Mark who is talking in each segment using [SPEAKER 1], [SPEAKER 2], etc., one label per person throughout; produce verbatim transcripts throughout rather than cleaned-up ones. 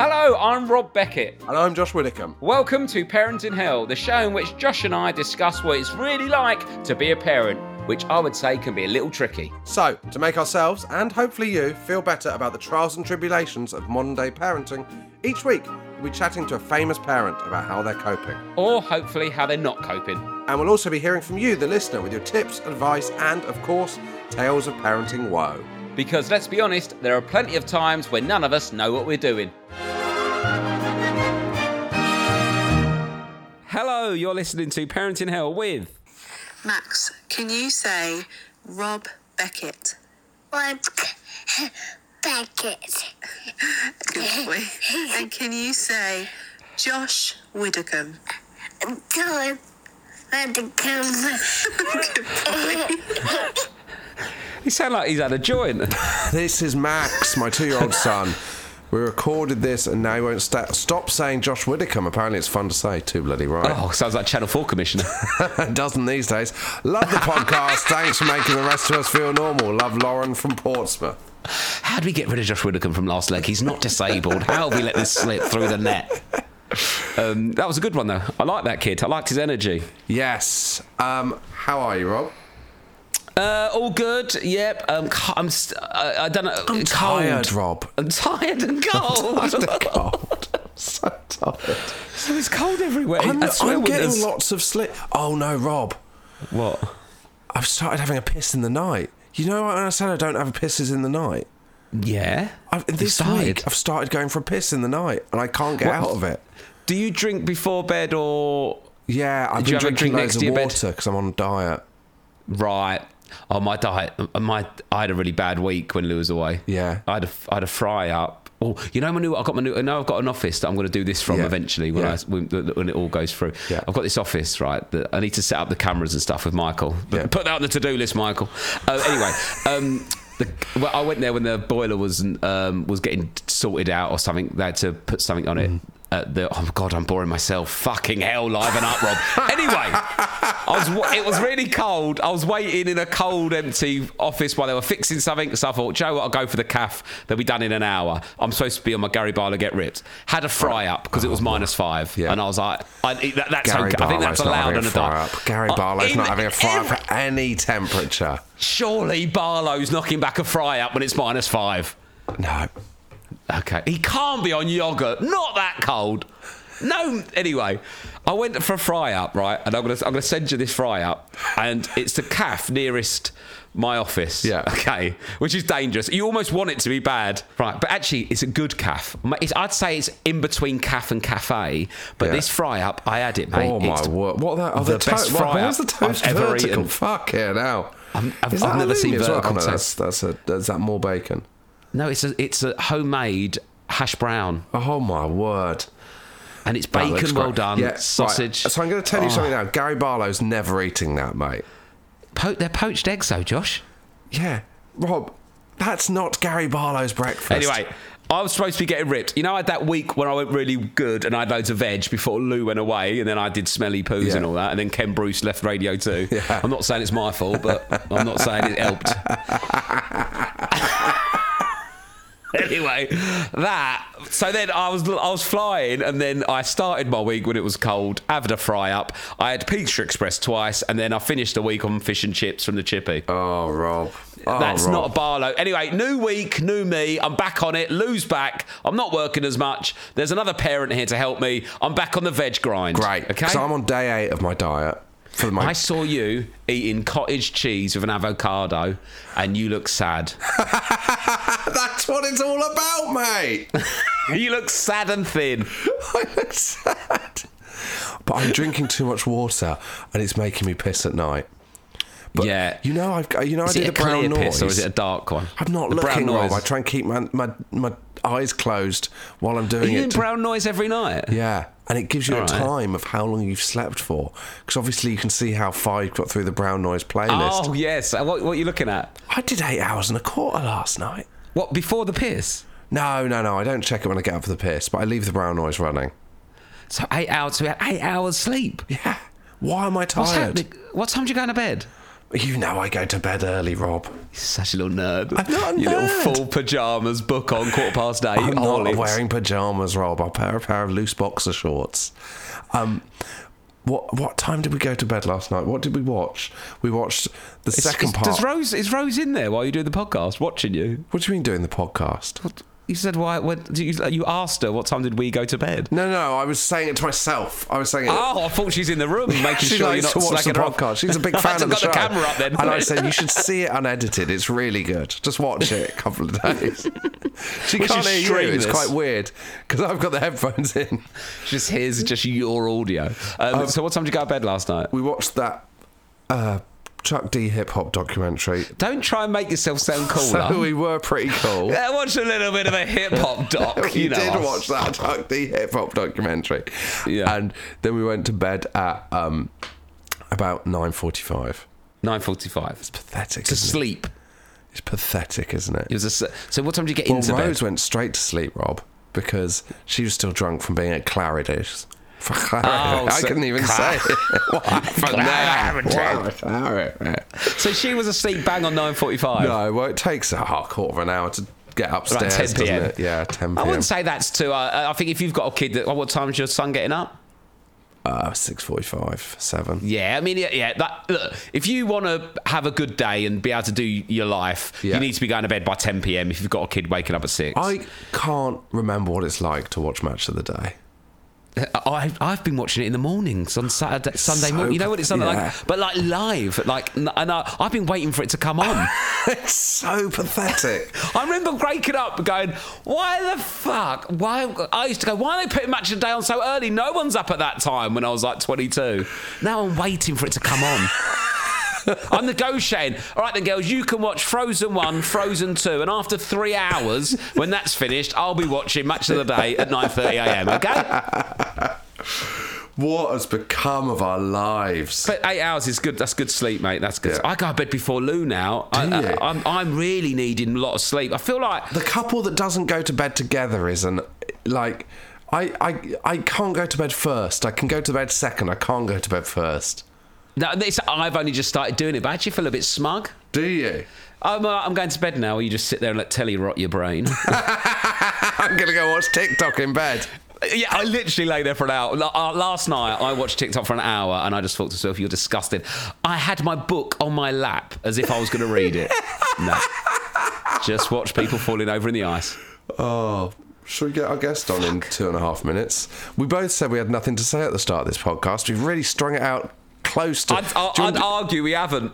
[SPEAKER 1] Hello, I'm Rob Beckett.
[SPEAKER 2] And I'm Josh Widdicombe.
[SPEAKER 1] Welcome to Parent in Hell, the show in which Josh and I discuss what it's really like to be a parent, which I would say can be a little tricky.
[SPEAKER 2] So, to make ourselves, and hopefully you, feel better about the trials and tribulations of modern day parenting, each week we'll be chatting to a famous parent about how they're coping.
[SPEAKER 1] Or hopefully how they're not coping.
[SPEAKER 2] And we'll also be hearing from you, the listener, with your tips, advice, and, of course, tales of parenting woe.
[SPEAKER 1] Because let's be honest, there are plenty of times when none of us know what we're doing. Hello, you're listening to Parent in Hell with...
[SPEAKER 3] Max, can you say Rob Beckett?
[SPEAKER 4] Rob Beckett.
[SPEAKER 3] Good boy. And can you say Josh Widdicombe?
[SPEAKER 4] Josh Widdicombe.
[SPEAKER 3] Good boy.
[SPEAKER 1] He sounds like he's had a joint.
[SPEAKER 2] This is Max, my two-year-old son. We recorded this and now he won't st- stop saying Josh Widdicombe. Apparently it's fun to say, too bloody right.
[SPEAKER 1] Oh, sounds like Channel four commissioner.
[SPEAKER 2] Doesn't these days. Love the podcast. Thanks for making the rest of us feel normal. Love, Lauren from Portsmouth.
[SPEAKER 1] How do we get rid of Josh Widdicombe from last leg? He's not disabled. How have we let this slip through the net? Um, that was a good one, though. I like that kid. I liked his energy.
[SPEAKER 2] Yes. Um, how are you, Rob?
[SPEAKER 1] Uh, all good. Yep. Um, I'm. St- I, I don't know.
[SPEAKER 2] I'm
[SPEAKER 1] cold.
[SPEAKER 2] tired, Rob.
[SPEAKER 1] I'm tired and cold.
[SPEAKER 2] I'm tired and cold. I'm so tired.
[SPEAKER 1] So it's cold everywhere.
[SPEAKER 2] I'm,
[SPEAKER 1] I swear
[SPEAKER 2] I'm getting
[SPEAKER 1] there's...
[SPEAKER 2] lots of sleep. Oh no, Rob.
[SPEAKER 1] What?
[SPEAKER 2] I've started having a piss in the night. You know when I said I don't have pisses in the night?
[SPEAKER 1] Yeah.
[SPEAKER 2] I've, this week I've started going for a piss in the night and I can't get what? out of it.
[SPEAKER 1] Do you drink before bed or?
[SPEAKER 2] Yeah, I've been drinking loads of water because I'm on a diet.
[SPEAKER 1] Right. Oh, my diet. My I had a really bad week when Lou was away.
[SPEAKER 2] Yeah.
[SPEAKER 1] I had a, I had a fry up. Oh, you know my new. I got my new. I know I've got an office that I'm going to do this from yeah. eventually when yeah. I when, when it all goes through. Yeah. I've got this office right that I need to set up the cameras and stuff with Michael. Yeah. Put that on the to-do list, Michael. Uh, anyway. Um, The, well, I went there when the boiler was um, was getting sorted out or something. They had to put something on it. Mm. At the, oh God, I'm boring myself. Fucking hell, liven up, Rob. Anyway, I was. It was really cold. I was waiting in a cold, empty office while they were fixing something. So I thought, Joe, what, I'll go for the calf. They'll be done in an hour. I'm supposed to be on my Gary Barlow get ripped. Had a fry up because it was minus five, yeah. and I was like, I, that, that's
[SPEAKER 2] Gary
[SPEAKER 1] okay. I think that's allowed on a diet.
[SPEAKER 2] Gary Barlow's uh, not having a fry up at any temperature.
[SPEAKER 1] Surely Barlow's knocking back a fry up when it's minus five.
[SPEAKER 2] No.
[SPEAKER 1] Okay. He can't be on yoghurt. Not that cold. No. Anyway, I went for a fry up, right? And I'm gonna I'm gonna send you this fry up, and it's the calf nearest my office.
[SPEAKER 2] Yeah.
[SPEAKER 1] Okay. Which is dangerous. You almost want it to be bad, right? But actually, it's a good calf. It's, I'd say it's in between calf and cafe. But yeah. this fry up, I had it, mate.
[SPEAKER 2] Oh my word! What are that?
[SPEAKER 1] The, the best to- fry
[SPEAKER 2] Where's
[SPEAKER 1] up
[SPEAKER 2] the toast
[SPEAKER 1] I've ever
[SPEAKER 2] vertical?
[SPEAKER 1] eaten.
[SPEAKER 2] Fuck yeah! Now.
[SPEAKER 1] I'm, I've, I've never seen vertical.
[SPEAKER 2] Well? Oh, no, that's that's a. Is that more bacon?
[SPEAKER 1] No, it's a it's a homemade hash brown.
[SPEAKER 2] Oh my word!
[SPEAKER 1] And it's bacon well done, yeah, sausage.
[SPEAKER 2] Right. So I'm going to tell you oh. something now. Gary Barlow's never eating that, mate.
[SPEAKER 1] Po- they're poached eggs, though, Josh.
[SPEAKER 2] Yeah, Rob, that's not Gary Barlow's breakfast.
[SPEAKER 1] Anyway, I was supposed to be getting ripped. You know, I had that week when I went really good and I had loads of veg before Lou went away, and then I did smelly poos yeah. and all that, and then Ken Bruce left Radio two. Yeah. I'm not saying it's my fault, but I'm not saying it helped. Anyway, that. So then I was I was flying, and then I started my week when it was cold, having a fry up. I had Pizza Express twice, and then I finished the week on fish and chips from the chippy.
[SPEAKER 2] Oh, Rob. Oh,
[SPEAKER 1] That's
[SPEAKER 2] Rob.
[SPEAKER 1] not a Barlow. Anyway, new week, new me. I'm back on it. Lou's back. I'm not working as much. There's another parent here to help me. I'm back on the veg grind.
[SPEAKER 2] Great.
[SPEAKER 1] Okay.
[SPEAKER 2] So I'm on day eight of my diet. For my...
[SPEAKER 1] I saw you eating cottage cheese with an avocado, and you look sad.
[SPEAKER 2] That's what it's all about, mate.
[SPEAKER 1] You look sad and thin.
[SPEAKER 2] I look sad. But I'm drinking too much water, and it's making me piss at night. But
[SPEAKER 1] yeah,
[SPEAKER 2] you know, I've you know,
[SPEAKER 1] is
[SPEAKER 2] I did
[SPEAKER 1] it a,
[SPEAKER 2] a brown
[SPEAKER 1] clear
[SPEAKER 2] noise,
[SPEAKER 1] piss or is it a dark one?
[SPEAKER 2] I'm not
[SPEAKER 1] the
[SPEAKER 2] looking, Rob. I try and keep my my, my eyes closed while I'm doing
[SPEAKER 1] Are you
[SPEAKER 2] it.
[SPEAKER 1] doing brown noise every night?
[SPEAKER 2] Yeah, and it gives you
[SPEAKER 1] All
[SPEAKER 2] a
[SPEAKER 1] right.
[SPEAKER 2] time of how long you've slept for, because obviously you can see how far you've got through the brown noise playlist.
[SPEAKER 1] Oh yes, what what are you looking at?
[SPEAKER 2] I did eight hours and a quarter last night.
[SPEAKER 1] What, before the piss?
[SPEAKER 2] No, no, no. I don't check it when I get up for the piss, but I leave the brown noise running.
[SPEAKER 1] So eight hours. So we had eight hours sleep.
[SPEAKER 2] Yeah. Why am I
[SPEAKER 1] What's
[SPEAKER 2] tired?
[SPEAKER 1] happening? What time did you go to bed?
[SPEAKER 2] You know I go to bed early, Rob.
[SPEAKER 1] You're such a little nerd.
[SPEAKER 2] I'm not a
[SPEAKER 1] Your
[SPEAKER 2] nerd.
[SPEAKER 1] little full pyjamas, book on, quarter past eight.
[SPEAKER 2] I'm not
[SPEAKER 1] Horlicks.
[SPEAKER 2] wearing pyjamas, Rob. I wear a pair of loose boxer shorts. Um, what what time did we go to bed last night? What did we watch? We watched the
[SPEAKER 1] Is-
[SPEAKER 2] second
[SPEAKER 1] is-
[SPEAKER 2] part.
[SPEAKER 1] Does Rose, is Rose in there while you're doing the podcast, watching you?
[SPEAKER 2] What do you mean doing the podcast?
[SPEAKER 1] You said, why? When, you, you asked her, what time did we go to bed?
[SPEAKER 2] No, no, I was saying it to myself. I was saying it.
[SPEAKER 1] Oh, I thought she's in the room making
[SPEAKER 2] she
[SPEAKER 1] sure you're
[SPEAKER 2] likes
[SPEAKER 1] not
[SPEAKER 2] to watch the
[SPEAKER 1] slacking her off.
[SPEAKER 2] podcast. She's a big
[SPEAKER 1] I
[SPEAKER 2] fan
[SPEAKER 1] had
[SPEAKER 2] of
[SPEAKER 1] to
[SPEAKER 2] the
[SPEAKER 1] got
[SPEAKER 2] show.
[SPEAKER 1] the camera up then.
[SPEAKER 2] And I said, you should see it unedited. It's really good. Just watch it a couple of days. She
[SPEAKER 1] We
[SPEAKER 2] can't
[SPEAKER 1] should
[SPEAKER 2] hear
[SPEAKER 1] stream
[SPEAKER 2] you. It's
[SPEAKER 1] this.
[SPEAKER 2] quite weird because I've got the headphones in.
[SPEAKER 1] Just here's just your audio. Um, so what time did you go to bed last night?
[SPEAKER 2] We watched that uh, Chuck D hip hop documentary.
[SPEAKER 1] Don't try and make yourself sound cooler.
[SPEAKER 2] So we were pretty cool.
[SPEAKER 1] Yeah, watch a little bit of a hip hop doc.
[SPEAKER 2] We
[SPEAKER 1] you know
[SPEAKER 2] did
[SPEAKER 1] us.
[SPEAKER 2] watch that Chuck D hip hop documentary.
[SPEAKER 1] Yeah.
[SPEAKER 2] And then we went to bed at um, about nine forty-five.
[SPEAKER 1] nine forty-five.
[SPEAKER 2] It's pathetic.
[SPEAKER 1] To
[SPEAKER 2] isn't it?
[SPEAKER 1] sleep.
[SPEAKER 2] It's pathetic, isn't it?
[SPEAKER 1] It was a, s- so what time did you get
[SPEAKER 2] Well,
[SPEAKER 1] into
[SPEAKER 2] Rose
[SPEAKER 1] bed?
[SPEAKER 2] went straight to sleep, Rob, because she was still drunk from being at Claridge's. For Claridge.
[SPEAKER 1] Oh,
[SPEAKER 2] I
[SPEAKER 1] so-
[SPEAKER 2] couldn't even say it. What happened there? What?
[SPEAKER 1] So she was asleep bang on nine forty-five.
[SPEAKER 2] No, well, it takes a half quarter of an hour to get upstairs,
[SPEAKER 1] About ten
[SPEAKER 2] doesn't
[SPEAKER 1] p.m.
[SPEAKER 2] it? Yeah, ten
[SPEAKER 1] I
[SPEAKER 2] p.m.
[SPEAKER 1] wouldn't say that's too. Uh, I think if you've got a kid, that, oh, what time is your son getting up?
[SPEAKER 2] Uh, six forty-five, seven.
[SPEAKER 1] Yeah, I mean, yeah, yeah that, look, if you want to have a good day and be able to do your life,
[SPEAKER 2] Yeah.
[SPEAKER 1] you need to be going to bed by ten p.m. if you've got a kid waking up at six.
[SPEAKER 2] I can't remember what it's like to watch Match of the Day.
[SPEAKER 1] I, I've been watching it in the mornings on Saturday, Sunday
[SPEAKER 2] so
[SPEAKER 1] morning. You know what it's
[SPEAKER 2] path-
[SPEAKER 1] like,
[SPEAKER 2] yeah.
[SPEAKER 1] but like live, like, and I, I've been waiting for it to come on.
[SPEAKER 2] It's so pathetic.
[SPEAKER 1] I remember breaking up, going, "Why the fuck? Why?" I used to go, "Why are they putting Match of the Day on so early? No one's up at that time." When I was like twenty-two, now I'm waiting for it to come on. I'm negotiating. All right, then, girls, you can watch Frozen One, Frozen Two, and after three hours, when that's finished, I'll be watching Match of the Day at nine thirty a.m. Okay?
[SPEAKER 2] What has become of our lives?
[SPEAKER 1] But eight hours is good. That's good sleep, mate. That's good.
[SPEAKER 2] Yeah.
[SPEAKER 1] I go to bed before Lou now. I,
[SPEAKER 2] Do you?
[SPEAKER 1] I, I'm, I'm really needing a lot of sleep. I feel like
[SPEAKER 2] The couple that doesn't go to bed together isn't like I, I I can't go to bed first. I can go to bed second. I can't go to bed first.
[SPEAKER 1] no, this, I've only just started doing it, but I actually feel a bit smug.
[SPEAKER 2] Do you?
[SPEAKER 1] I'm, uh, I'm going to bed now. Or you just sit there and let telly rot your brain.
[SPEAKER 2] I'm gonna go watch TikTok in bed.
[SPEAKER 1] Yeah, I literally lay there for an hour. La- uh, Last night, I watched TikTok for an hour, and I just thought to myself, "You're disgusting." I had my book on my lap as if I was going to read it. No, just watch people falling over in the ice.
[SPEAKER 2] Oh, should we get our guest on in two and a half minutes? We both said we had nothing to say at the start of this podcast. We've really strung it out close to.
[SPEAKER 1] I'd, I'd,
[SPEAKER 2] do, you
[SPEAKER 1] I'd
[SPEAKER 2] want,
[SPEAKER 1] argue we haven't.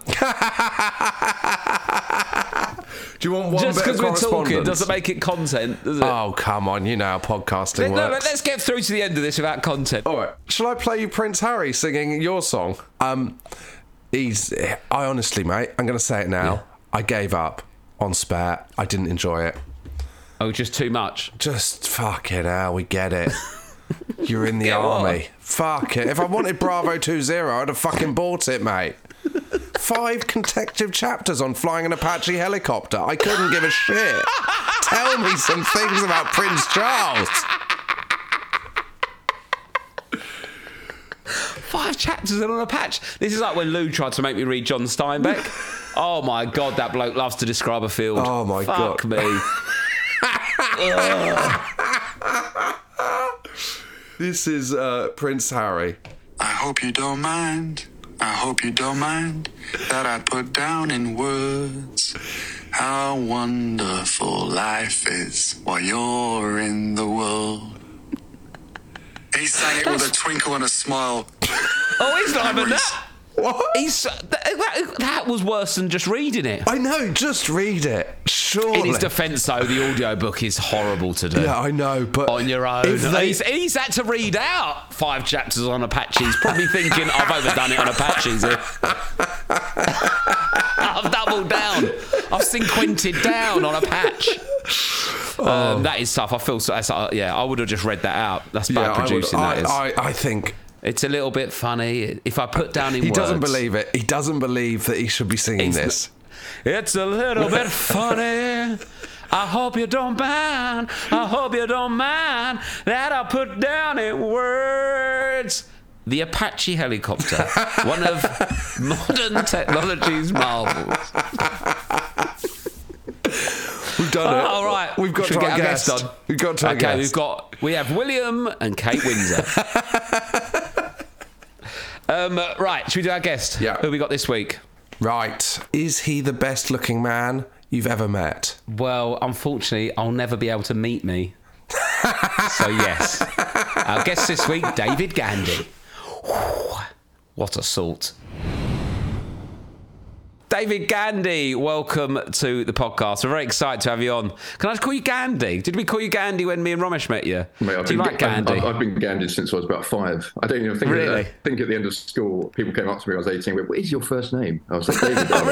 [SPEAKER 2] do you want one
[SPEAKER 1] Just
[SPEAKER 2] bit of
[SPEAKER 1] because we're talking
[SPEAKER 2] correspondence?
[SPEAKER 1] doesn't make it content, does it?
[SPEAKER 2] Oh, come on, you know how podcasting
[SPEAKER 1] no, no,
[SPEAKER 2] works.
[SPEAKER 1] let's get through to the end of this without content.
[SPEAKER 2] All right. Shall I play you Prince Harry singing your song? Um, he's. I honestly, mate, I'm going to say it now.
[SPEAKER 1] Yeah.
[SPEAKER 2] I gave up on Spare. I didn't enjoy it.
[SPEAKER 1] Oh, just too much.
[SPEAKER 2] Just fucking hell, we get it. You're in the
[SPEAKER 1] Get what?
[SPEAKER 2] army. Fuck it. If I wanted Bravo two zero, I'd have fucking bought it, mate. Five consecutive chapters on flying an Apache helicopter. I couldn't give a shit. Tell me some things about Prince Charles.
[SPEAKER 1] Five chapters on a patch. This is like when Lou tried to make me read John Steinbeck. Oh my God, that bloke loves to describe a field.
[SPEAKER 2] Oh my
[SPEAKER 1] Fuck
[SPEAKER 2] God.
[SPEAKER 1] me.
[SPEAKER 2] This is uh, Prince Harry.
[SPEAKER 5] I hope you don't mind. I hope you don't mind that I put down in words how wonderful life is while you're in the world. He sang it with a twinkle and a smile.
[SPEAKER 1] Oh, he's not even that.
[SPEAKER 2] What?
[SPEAKER 1] He's that, that, that was worse than just reading it.
[SPEAKER 2] I know, just read it. Surely.
[SPEAKER 1] In his defence, though, the audiobook is horrible to do.
[SPEAKER 2] Yeah, I know, but
[SPEAKER 1] On your own.
[SPEAKER 2] if they-
[SPEAKER 1] He's, he's had to read out five chapters on Apaches, probably thinking, I've overdone it on Apaches. here." I've doubled down. I've cinquented down on a patch. Um, that is tough. I feel so. That's, uh, yeah, I would have just read that out. That's bad
[SPEAKER 2] yeah, I would-
[SPEAKER 1] producing.
[SPEAKER 2] I,
[SPEAKER 1] that is.
[SPEAKER 2] I, I think
[SPEAKER 1] It's a little bit funny. If I put down in
[SPEAKER 2] he
[SPEAKER 1] words,
[SPEAKER 2] doesn't believe it. He doesn't believe that he should be singing
[SPEAKER 1] He's
[SPEAKER 2] this.
[SPEAKER 1] It's a little bit funny. I hope you don't mind. I hope you don't mind that I put down in words the Apache helicopter, one of modern technology's marvels.
[SPEAKER 2] We've done
[SPEAKER 1] Oh,
[SPEAKER 2] it.
[SPEAKER 1] all right.
[SPEAKER 2] We've got
[SPEAKER 1] Should
[SPEAKER 2] to
[SPEAKER 1] we
[SPEAKER 2] our
[SPEAKER 1] get our
[SPEAKER 2] guest.
[SPEAKER 1] guest on?
[SPEAKER 2] We've got to our
[SPEAKER 1] Okay,
[SPEAKER 2] guest.
[SPEAKER 1] we've got we have William and Kate Windsor. um, right, should we do our guest?
[SPEAKER 2] Yeah.
[SPEAKER 1] Who we got this week?
[SPEAKER 2] Right. Is he the best looking man you've ever met?
[SPEAKER 1] Well, unfortunately, I'll never be able to meet me. So yes, our guest this week, David Gandy. What a salt. David Gandy, welcome to the podcast. We're very excited to have you on. Can I just call you Gandy? Did we call you Gandy when me and Romesh met you?
[SPEAKER 6] Mate, I've
[SPEAKER 1] Do you
[SPEAKER 6] been,
[SPEAKER 1] like Gandy?
[SPEAKER 6] I've, I've been Gandy since I was about five. I don't even think.
[SPEAKER 1] Really?
[SPEAKER 6] I think at the end of school, people came up to me when I was eighteen. Went, "What is your first name?" I was like, "David." No,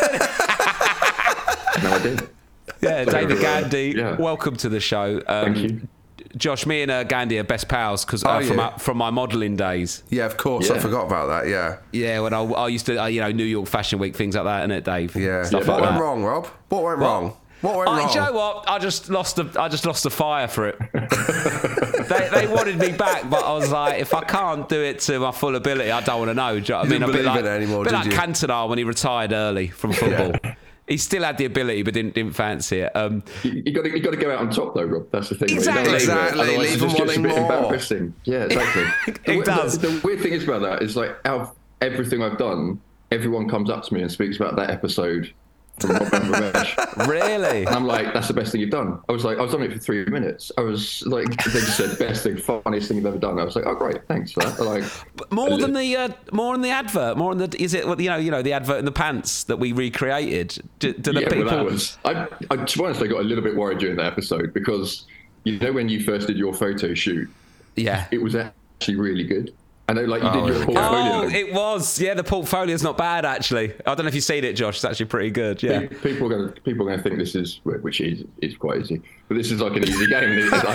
[SPEAKER 6] I did.
[SPEAKER 1] Yeah,
[SPEAKER 6] So,
[SPEAKER 1] David
[SPEAKER 6] uh,
[SPEAKER 1] Gandy,
[SPEAKER 6] yeah.
[SPEAKER 1] welcome to the show. Um,
[SPEAKER 6] Thank you.
[SPEAKER 1] Josh, me and uh, Gandy are best pals because uh,
[SPEAKER 2] Are
[SPEAKER 1] from
[SPEAKER 2] you?
[SPEAKER 1] uh, from my modelling days.
[SPEAKER 2] Yeah, of course. I
[SPEAKER 6] Yeah.
[SPEAKER 2] forgot about that. Yeah.
[SPEAKER 1] Yeah, when I, I used to, uh, you know, New York Fashion Week, things like that, innit, Dave?
[SPEAKER 2] Yeah.
[SPEAKER 1] Stuff
[SPEAKER 2] what
[SPEAKER 1] like
[SPEAKER 2] went
[SPEAKER 1] that.
[SPEAKER 2] wrong, Rob? What went wrong? What went
[SPEAKER 1] Oh,
[SPEAKER 2] wrong?
[SPEAKER 1] do you know what? I just lost the I just lost the fire for it. they, they wanted me back, but I was like, if I can't do it to my full ability, I don't want to know. Do you know what I
[SPEAKER 2] You
[SPEAKER 1] mean?
[SPEAKER 2] didn't
[SPEAKER 1] a bit
[SPEAKER 2] believe
[SPEAKER 1] like,
[SPEAKER 2] in it anymore,
[SPEAKER 1] bit
[SPEAKER 2] did
[SPEAKER 1] like
[SPEAKER 2] you?
[SPEAKER 1] Cantona when he retired early from football. He still had the ability, but didn't didn't fancy it. Um,
[SPEAKER 6] You, you got to you got to go out on top though, Rob. That's the thing. You
[SPEAKER 1] Exactly.
[SPEAKER 6] don't leave it.
[SPEAKER 2] Exactly.
[SPEAKER 6] Otherwise
[SPEAKER 2] Leave
[SPEAKER 6] it
[SPEAKER 2] them
[SPEAKER 6] just gets a
[SPEAKER 2] wanting
[SPEAKER 6] bit
[SPEAKER 2] more.
[SPEAKER 6] embarrassing. Yeah, exactly.
[SPEAKER 1] It
[SPEAKER 6] the,
[SPEAKER 1] does.
[SPEAKER 6] The, the weird thing is about that is like out of everything I've done, everyone comes up to me and speaks about that episode from Rob and Ramesh.
[SPEAKER 1] really?
[SPEAKER 6] And I'm like, that's the best thing you've done. I was like, I was on it for three minutes. I was like, they just said, best thing, funniest thing you've ever done. I was like, oh, great, thanks for that. Like,
[SPEAKER 1] More than the uh, more than the advert. More than the is it you know you know the advert in the pants that we recreated. Do, do the
[SPEAKER 6] yeah,
[SPEAKER 1] people?
[SPEAKER 6] well, that was. I, I, to be honest, I got a little bit worried during that episode because you know when you first did your photo shoot,
[SPEAKER 1] yeah.
[SPEAKER 6] it was actually really good. I know, like you
[SPEAKER 2] Oh,
[SPEAKER 6] did your
[SPEAKER 2] really?
[SPEAKER 6] portfolio.
[SPEAKER 1] Oh, it was. Yeah, the portfolio's not bad actually. I don't know if you've seen it, Josh. It's actually pretty good. Yeah.
[SPEAKER 6] Pe- People are going to people are going to think this is, which is is quite easy, but this is like an easy game. It's like,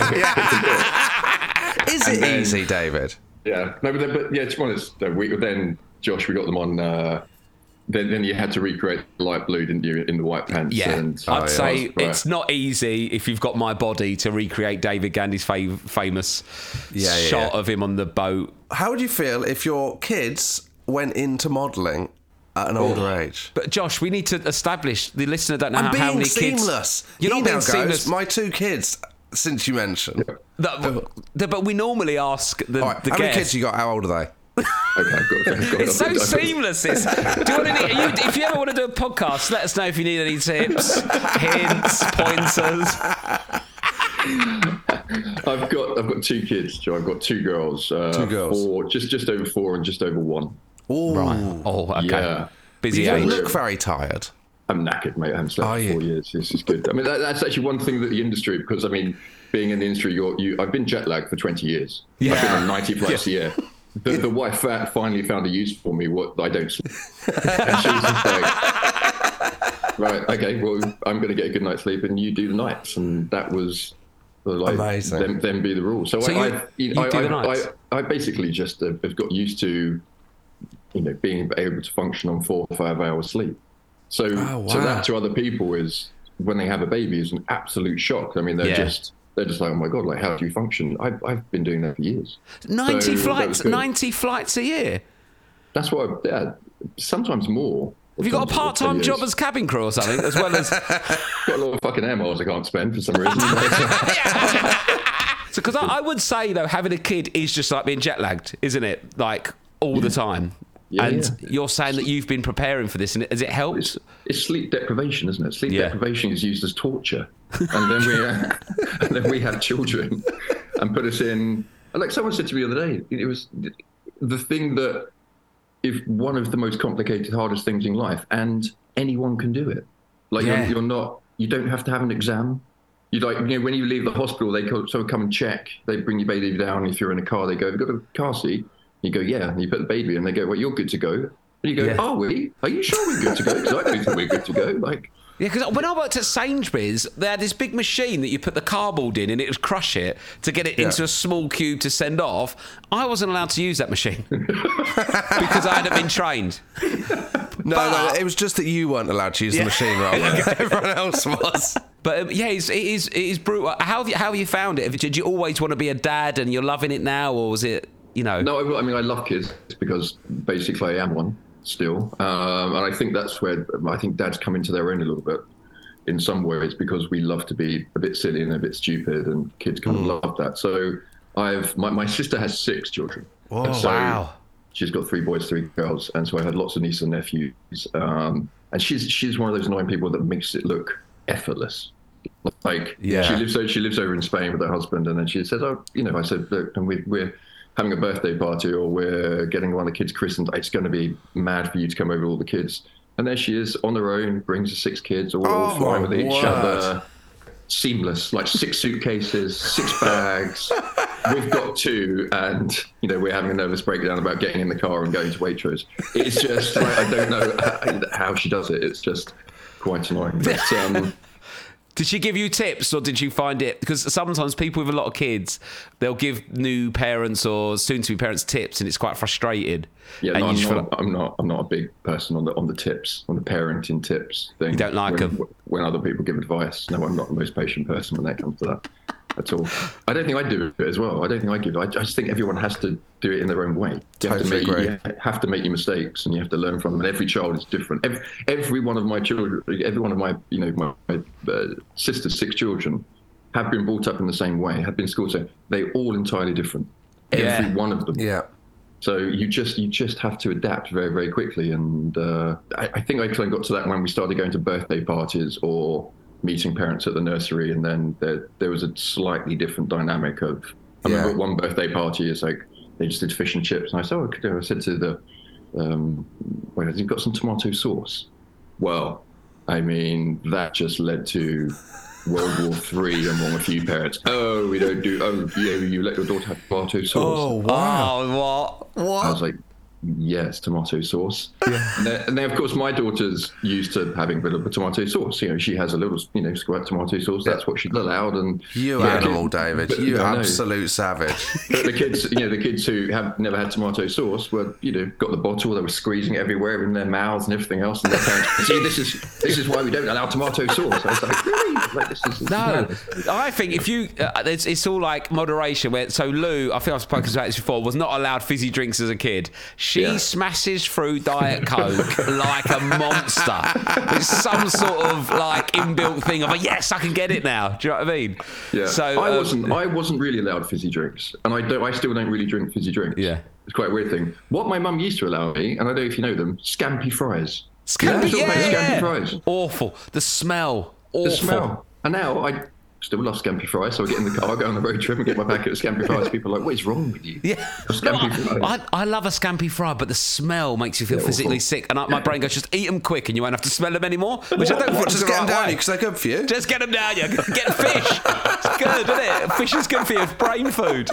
[SPEAKER 2] Is it
[SPEAKER 6] then-
[SPEAKER 2] easy, David?
[SPEAKER 6] yeah, no, but, then, but yeah, to be honest, though, we then Josh, we got them on. Uh, then then you had to recreate the light blue, didn't you, in the white pants?
[SPEAKER 1] Yeah,
[SPEAKER 6] and,
[SPEAKER 1] I'd
[SPEAKER 2] yeah.
[SPEAKER 1] say
[SPEAKER 6] Right.
[SPEAKER 1] it's not easy if you've got my body to recreate David Gandy's fav- famous
[SPEAKER 2] Yeah, yeah,
[SPEAKER 1] shot
[SPEAKER 2] yeah.
[SPEAKER 1] of him on the boat.
[SPEAKER 2] How would you feel if your kids went into modelling at an older age?
[SPEAKER 1] But Josh, we need to establish the listener don't know
[SPEAKER 2] I'm
[SPEAKER 1] how,
[SPEAKER 2] being
[SPEAKER 1] how many kids.
[SPEAKER 2] seamless.
[SPEAKER 1] You're
[SPEAKER 2] He
[SPEAKER 1] not being
[SPEAKER 2] now goes,
[SPEAKER 1] seamless.
[SPEAKER 2] My two kids, since you mentioned.
[SPEAKER 1] That- but, but we normally ask the,
[SPEAKER 2] All right,
[SPEAKER 1] the
[SPEAKER 2] how
[SPEAKER 1] guest.
[SPEAKER 2] many kids you got? How old are they?
[SPEAKER 6] Okay, I've got, I've got,
[SPEAKER 1] It's so
[SPEAKER 6] I've got-
[SPEAKER 1] seamless. It's, do you want any, you, if you ever want to do a podcast, let us know if you need any tips, hints, pointers.
[SPEAKER 6] I've got I've got two kids, Joe. I've got two girls. Uh,
[SPEAKER 2] Two girls.
[SPEAKER 6] Four, just just over four and just over one.
[SPEAKER 2] Ooh.
[SPEAKER 1] Right. Oh, okay.
[SPEAKER 6] Yeah.
[SPEAKER 1] Busy
[SPEAKER 2] You don't
[SPEAKER 1] age.
[SPEAKER 2] look very tired.
[SPEAKER 6] I'm knackered, mate. I haven't slept
[SPEAKER 2] Are
[SPEAKER 6] for
[SPEAKER 2] you?
[SPEAKER 6] four years. This is good. I mean, that, that's actually one thing that the industry, because I mean, being in the industry, you're, you I've been jet lagged for twenty years. I've been
[SPEAKER 2] Yeah.
[SPEAKER 6] on ninety flights a year. The, the wife fa- finally found a use for me. What I don't sleep. And she was just like, right, okay, well, I'm going to get a good night's sleep, and you do the nights, and that was. Like,
[SPEAKER 2] Amazing.
[SPEAKER 6] Them, them be the rules. So,
[SPEAKER 1] So
[SPEAKER 6] I,
[SPEAKER 1] you-
[SPEAKER 6] I, you
[SPEAKER 1] you
[SPEAKER 6] know,
[SPEAKER 1] do
[SPEAKER 6] I,
[SPEAKER 1] the
[SPEAKER 6] I,
[SPEAKER 1] nights?
[SPEAKER 6] I, I basically just uh, have got used to, you know, being able to function on four or five hours sleep. So,
[SPEAKER 2] Oh,
[SPEAKER 6] so
[SPEAKER 2] wow.
[SPEAKER 6] that to other people is when they have a baby is an absolute shock. I mean, they're
[SPEAKER 1] Yeah.
[SPEAKER 6] just they're just like, oh my god, like how do you function? I've I've been doing that for years.
[SPEAKER 1] ninety
[SPEAKER 6] So that
[SPEAKER 1] flights,
[SPEAKER 6] was good.
[SPEAKER 1] ninety flights a year.
[SPEAKER 6] That's what I, yeah, sometimes more.
[SPEAKER 1] Have you got a
[SPEAKER 6] Sometimes
[SPEAKER 1] part-time
[SPEAKER 6] ten
[SPEAKER 1] job
[SPEAKER 6] years.
[SPEAKER 1] as cabin crew or something, as well as?
[SPEAKER 6] Got a lot of fucking air miles I can't spend for some reason.
[SPEAKER 1] So, because I, I would say though, having a kid is just like being jet lagged, isn't it? Like all the time.
[SPEAKER 6] Yeah,
[SPEAKER 1] and
[SPEAKER 6] yeah.
[SPEAKER 1] you're saying that you've been preparing for this, and has it helped?
[SPEAKER 6] It's, it's sleep deprivation, isn't it? Sleep
[SPEAKER 1] Yeah.
[SPEAKER 6] deprivation is used as torture, and then we uh, and then we have children and put us in. Like someone said to me the other day, it was the thing that is one of the most complicated, hardest things in life, and anyone can do it. Like
[SPEAKER 1] Yeah.
[SPEAKER 6] you're, you're not, you don't have to have an exam. You like, you know, when you leave the hospital, they co- sort of come and check. They bring your baby down. If you're in a car, they go, "Have you got a car seat?" You go, "Yeah." And you put the baby in. They go, "Well, you're good to go." And you go,
[SPEAKER 1] Yeah.
[SPEAKER 6] "Are we? Are you sure we're good to go?" Because I don't think we're good to go. Like,
[SPEAKER 1] Yeah, because when I worked at Sainsbury's, they had this big machine that you put the cardboard in and it would crush it to get it
[SPEAKER 2] Yeah.
[SPEAKER 1] into a small cube to send off. I wasn't allowed to use that machine because I hadn't been trained.
[SPEAKER 2] No, no, it was just that you weren't allowed to use the machine, Rob. Everyone else was.
[SPEAKER 1] But um, yeah, it's, it is it is brutal. How have you, how have you found it? Did you always want to be a dad and you're loving it now, or was it you know.
[SPEAKER 6] No, I mean, I love kids because basically I am one still. Um, and I think that's where I think dads come into their own a little bit in some ways, because we love to be a bit silly and a bit stupid, and kids kind of love that. So I've, my, my sister has six children.
[SPEAKER 1] Whoa,
[SPEAKER 6] so
[SPEAKER 1] wow.
[SPEAKER 6] She's got three boys, three girls. And so I had lots of nieces and nephews. Um, and she's, she's one of those annoying people that makes it look effortless. Like
[SPEAKER 1] yeah.
[SPEAKER 6] she lives, she lives over in Spain with her husband. And then she says, oh, you know, I said, look, and we, we're having a birthday party, or we're getting one of the kids christened. It's going to be mad for you to come over with all the kids. And there she is on her own, brings her six kids, all, all
[SPEAKER 2] Oh,
[SPEAKER 6] flying with each
[SPEAKER 2] word.
[SPEAKER 6] other. Seamless, like six suitcases, six bags. We've got two, and you know we're having a nervous breakdown about getting in the car and going to Waitrose. It's just like, I don't know how she does it. It's just quite annoying. But, um,
[SPEAKER 1] Did she give you tips, or did you find it? Because sometimes people with a lot of kids, they'll give new parents or soon-to-be parents tips, and it's quite frustrating.
[SPEAKER 6] Yeah,
[SPEAKER 1] and
[SPEAKER 6] no,
[SPEAKER 1] you
[SPEAKER 6] I'm,
[SPEAKER 1] just
[SPEAKER 6] not,
[SPEAKER 1] feel like,
[SPEAKER 6] I'm not. I'm not a big person on the on the tips, on the parenting tips thing.
[SPEAKER 1] You don't like
[SPEAKER 6] when,
[SPEAKER 1] them?
[SPEAKER 6] when other people give advice. No, I'm not the most patient person when that comes to that at all. I don't think I do it as well. I don't think I give. I just think everyone has to do it in their own way. You
[SPEAKER 2] Totally
[SPEAKER 6] have to make,
[SPEAKER 2] agree.
[SPEAKER 6] You have to make your mistakes, and you have to learn from them. And every child is different. Every, every one of my children, every one of my, you know, my, my uh, sister's six children have been brought up in the same way. Have been schooled so they're all entirely different. Every
[SPEAKER 1] Yeah.
[SPEAKER 6] one of them.
[SPEAKER 2] Yeah.
[SPEAKER 6] So you just you just have to adapt very, very quickly. And uh, I, I think I kind of got to that when we started going to birthday parties or meeting parents at the nursery, and then there, there was a slightly different dynamic of, I
[SPEAKER 2] Yeah.
[SPEAKER 6] remember at one birthday party, it's like, they just did fish and chips. And I said, oh, okay. I said to the, um, wait, have you got some tomato sauce? Well, I mean, that just led to World War Three among a few parents. Oh, we don't do, oh, you, you let your daughter have tomato sauce.
[SPEAKER 2] Oh, wow.
[SPEAKER 1] oh, what? What?
[SPEAKER 6] I was like, yes, tomato sauce. Yeah. And, then, and then, of course, my daughter's used to having a bit of a tomato sauce. You know, she has a little, you know, squirt tomato sauce. That's what she's allowed. And
[SPEAKER 2] You
[SPEAKER 6] yeah,
[SPEAKER 2] animal,
[SPEAKER 6] kid-
[SPEAKER 2] David.
[SPEAKER 6] but,
[SPEAKER 2] You
[SPEAKER 6] I know.
[SPEAKER 2] absolute savage.
[SPEAKER 6] But the kids, you know, the kids who have never had tomato sauce were, you know, got the bottle. They were squeezing it everywhere in their mouths and everything else. And their parents, see, this is this is why we don't allow tomato sauce. I was like, really? Like, this is
[SPEAKER 1] No, I think if you, uh, it's, it's all like moderation. Where so Lou, I think I've spoken about this before, was not allowed fizzy drinks as a kid. She
[SPEAKER 6] Yeah.
[SPEAKER 1] smashes through Diet Coke like a monster. It's some sort of like inbuilt thing of, a, yes, I can get it now. Do you know what I mean?
[SPEAKER 6] Yeah.
[SPEAKER 1] So
[SPEAKER 6] I
[SPEAKER 1] um,
[SPEAKER 6] wasn't. I wasn't really allowed fizzy drinks, and I don't. I still don't really drink fizzy drinks.
[SPEAKER 1] Yeah.
[SPEAKER 6] It's quite a weird thing. What my mum used to allow me, and I don't know if you know them, Scampi fries.
[SPEAKER 1] Scampi,
[SPEAKER 6] Still
[SPEAKER 1] yeah,
[SPEAKER 6] make
[SPEAKER 1] yeah.
[SPEAKER 6] Scampi fries.
[SPEAKER 1] Awful. The smell. Awful.
[SPEAKER 6] The smell. And now I still love Scampi fries, so I get in the car, go on the road trip, and get my packet of Scampi fries. People are like, "What is wrong with you?"
[SPEAKER 1] Yeah,
[SPEAKER 6] Scampi
[SPEAKER 1] no,
[SPEAKER 6] fries.
[SPEAKER 1] I, I love a scampi fry, but the smell makes you feel
[SPEAKER 6] Yeah,
[SPEAKER 1] physically
[SPEAKER 6] awful.
[SPEAKER 1] sick, and I, my
[SPEAKER 6] Yeah.
[SPEAKER 1] brain goes, just eat them quick, and you won't have to smell them anymore. Which I don't
[SPEAKER 2] What,
[SPEAKER 1] think is
[SPEAKER 2] just
[SPEAKER 1] the
[SPEAKER 2] get them
[SPEAKER 1] right
[SPEAKER 2] down
[SPEAKER 1] way.
[SPEAKER 2] you because they're good for you?
[SPEAKER 1] Just get them down, you get fish. It's good, isn't it? Fish is good for you. It's brain food.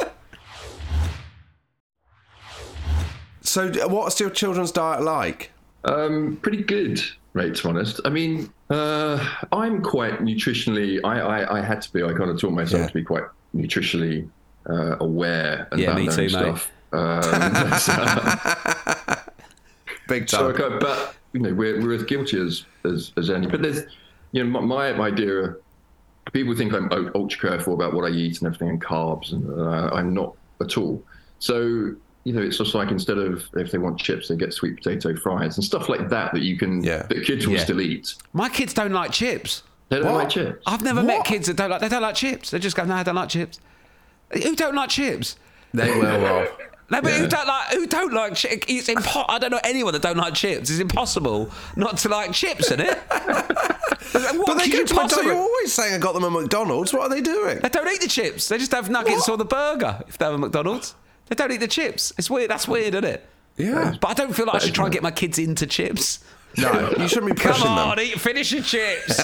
[SPEAKER 2] So, d- what's your children's diet like?
[SPEAKER 6] Um, pretty good, mate, to be honest. I mean, uh, I'm quite nutritionally, I, I, I had to be, I kind of taught myself
[SPEAKER 2] Yeah.
[SPEAKER 6] to be quite nutritionally uh, aware and
[SPEAKER 1] Yeah,
[SPEAKER 6] about
[SPEAKER 1] me
[SPEAKER 6] my
[SPEAKER 1] too,
[SPEAKER 6] own
[SPEAKER 1] mate.
[SPEAKER 6] stuff. Um, but, uh,
[SPEAKER 2] Big
[SPEAKER 6] so, I
[SPEAKER 2] time.
[SPEAKER 6] kind- but, you know, we're, we're as guilty as, as, as any. But there's, you know, my, my idea, people think I'm u- ultra careful about what I eat and everything and carbs, and uh, I'm not at all. So, you know, it's just like instead of if they want chips, they get sweet potato fries and stuff like that that you can,
[SPEAKER 2] Yeah.
[SPEAKER 6] that kids will
[SPEAKER 1] Yeah.
[SPEAKER 6] still eat.
[SPEAKER 1] My kids don't like chips.
[SPEAKER 6] They don't
[SPEAKER 2] What?
[SPEAKER 6] like chips.
[SPEAKER 1] I've never met
[SPEAKER 2] What?
[SPEAKER 1] kids that don't like. They don't like chips. They just go, no, I don't like chips. Who don't like chips?
[SPEAKER 2] They will, Rob.
[SPEAKER 1] No, but
[SPEAKER 6] Yeah.
[SPEAKER 1] who don't like? Who don't like chips? It's impo- I don't know anyone that don't like chips. It's impossible not to like chips, isn't it? What
[SPEAKER 2] But they
[SPEAKER 1] could you
[SPEAKER 2] could. But
[SPEAKER 1] possibly-
[SPEAKER 2] you're always saying I got them at McDonald's. What are they doing?
[SPEAKER 1] They don't eat the chips. They just have nuggets
[SPEAKER 2] What?
[SPEAKER 1] or the burger if they have a McDonald's. They don't eat the chips. It's weird. That's weird, isn't it?
[SPEAKER 2] Yeah.
[SPEAKER 1] But I don't feel like I
[SPEAKER 6] That
[SPEAKER 1] should
[SPEAKER 6] is
[SPEAKER 1] try and
[SPEAKER 6] mad.
[SPEAKER 1] get my kids into chips.
[SPEAKER 2] No, you shouldn't be
[SPEAKER 1] Come
[SPEAKER 2] pushing
[SPEAKER 1] on,
[SPEAKER 2] them.
[SPEAKER 1] eat, finish your chips.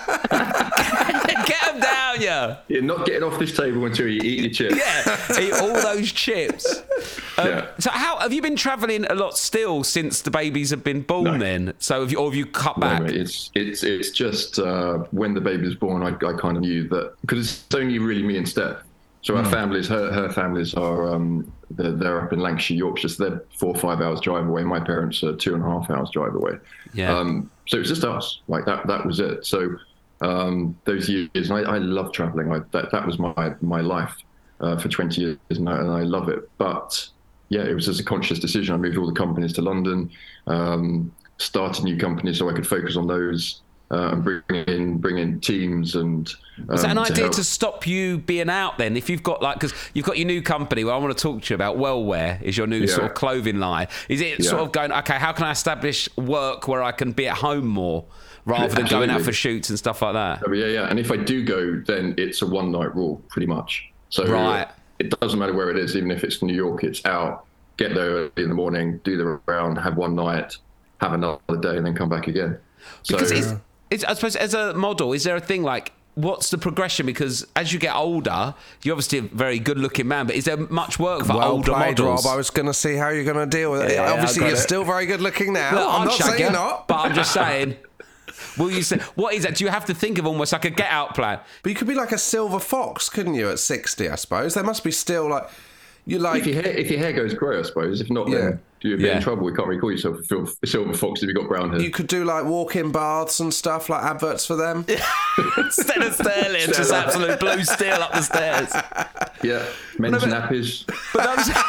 [SPEAKER 1] Get them down, yeah.
[SPEAKER 6] You're not getting off this table until you eat your chips.
[SPEAKER 1] Yeah, eat all those chips. Um,
[SPEAKER 6] Yeah.
[SPEAKER 1] So, how have you been travelling a lot still since the babies have been born?
[SPEAKER 6] No.
[SPEAKER 1] Then, so have you, or have you cut
[SPEAKER 6] No,
[SPEAKER 1] back?
[SPEAKER 6] mate, it's it's it's just uh, when the baby was born, I, I kind of knew that because it's only really me and Steph. So
[SPEAKER 1] Hmm.
[SPEAKER 6] our families, her her families are um, they're, they're up in Lancashire, Yorkshire. So they're four or five hours drive away. My parents are two and a half hours drive away.
[SPEAKER 1] Yeah.
[SPEAKER 6] Um, so it's just us. Like that that was it. So um, those years, and I, I love traveling. I, that that was my my life uh, for twenty years, and I, and I love it. But yeah, it was just a conscious decision. I moved all the companies to London, um, started new companies so I could focus on those. Uh, and bring in, bring in teams and. Um,
[SPEAKER 1] Is that an
[SPEAKER 6] to
[SPEAKER 1] idea
[SPEAKER 6] help.
[SPEAKER 1] to stop you being out then? If you've got like, because you've got your new company, well, I want to talk to you about Wellwear is your new
[SPEAKER 6] Yeah.
[SPEAKER 1] sort of clothing line. Is it
[SPEAKER 6] Yeah.
[SPEAKER 1] sort of going, okay, how can I establish work where I can be at home more rather than going out
[SPEAKER 6] Absolutely.
[SPEAKER 1] for shoots and stuff like that?
[SPEAKER 6] Oh, yeah, yeah. And if I do go, then it's a one night rule, pretty much. So
[SPEAKER 1] Right.
[SPEAKER 6] it doesn't matter where it is, even if it's New York, it's out, get there early in the morning, do the round, have one night, have another day, and then come back again.
[SPEAKER 1] Because
[SPEAKER 6] so,
[SPEAKER 1] it's, it's, I suppose as a model, is there a thing like, what's the progression? Because as you get older, you're obviously a very good-looking man, but is there much work for
[SPEAKER 2] Well
[SPEAKER 1] older
[SPEAKER 2] played,
[SPEAKER 1] models?
[SPEAKER 2] Rob. I was going to see how you're going to deal with it.
[SPEAKER 1] Yeah, yeah,
[SPEAKER 2] Obviously,
[SPEAKER 1] I've got
[SPEAKER 2] you're
[SPEAKER 1] it.
[SPEAKER 2] still very good looking now.
[SPEAKER 1] Look,
[SPEAKER 2] I'm
[SPEAKER 1] I'll
[SPEAKER 2] not
[SPEAKER 1] shag
[SPEAKER 2] saying
[SPEAKER 1] you,
[SPEAKER 2] you're not.
[SPEAKER 1] but I'm just saying. Will you say what is that? Do you have to think of almost like a get-out plan?
[SPEAKER 2] But you could be like a silver fox, couldn't you, at sixty, I suppose? There must be still like... You like...
[SPEAKER 6] if your hair, if your hair goes grey, I suppose. If not,
[SPEAKER 2] Yeah.
[SPEAKER 6] then you're
[SPEAKER 1] Yeah.
[SPEAKER 6] in trouble. We can't really call yourself a sil- a silver fox if you've got brown hair.
[SPEAKER 2] You could do like walk-in baths and stuff, like adverts for them.
[SPEAKER 1] Stella Sterling, just
[SPEAKER 6] Stella.
[SPEAKER 1] absolute blue steel up the stairs.
[SPEAKER 6] Yeah, men's
[SPEAKER 1] No, but-
[SPEAKER 6] nappies.
[SPEAKER 1] But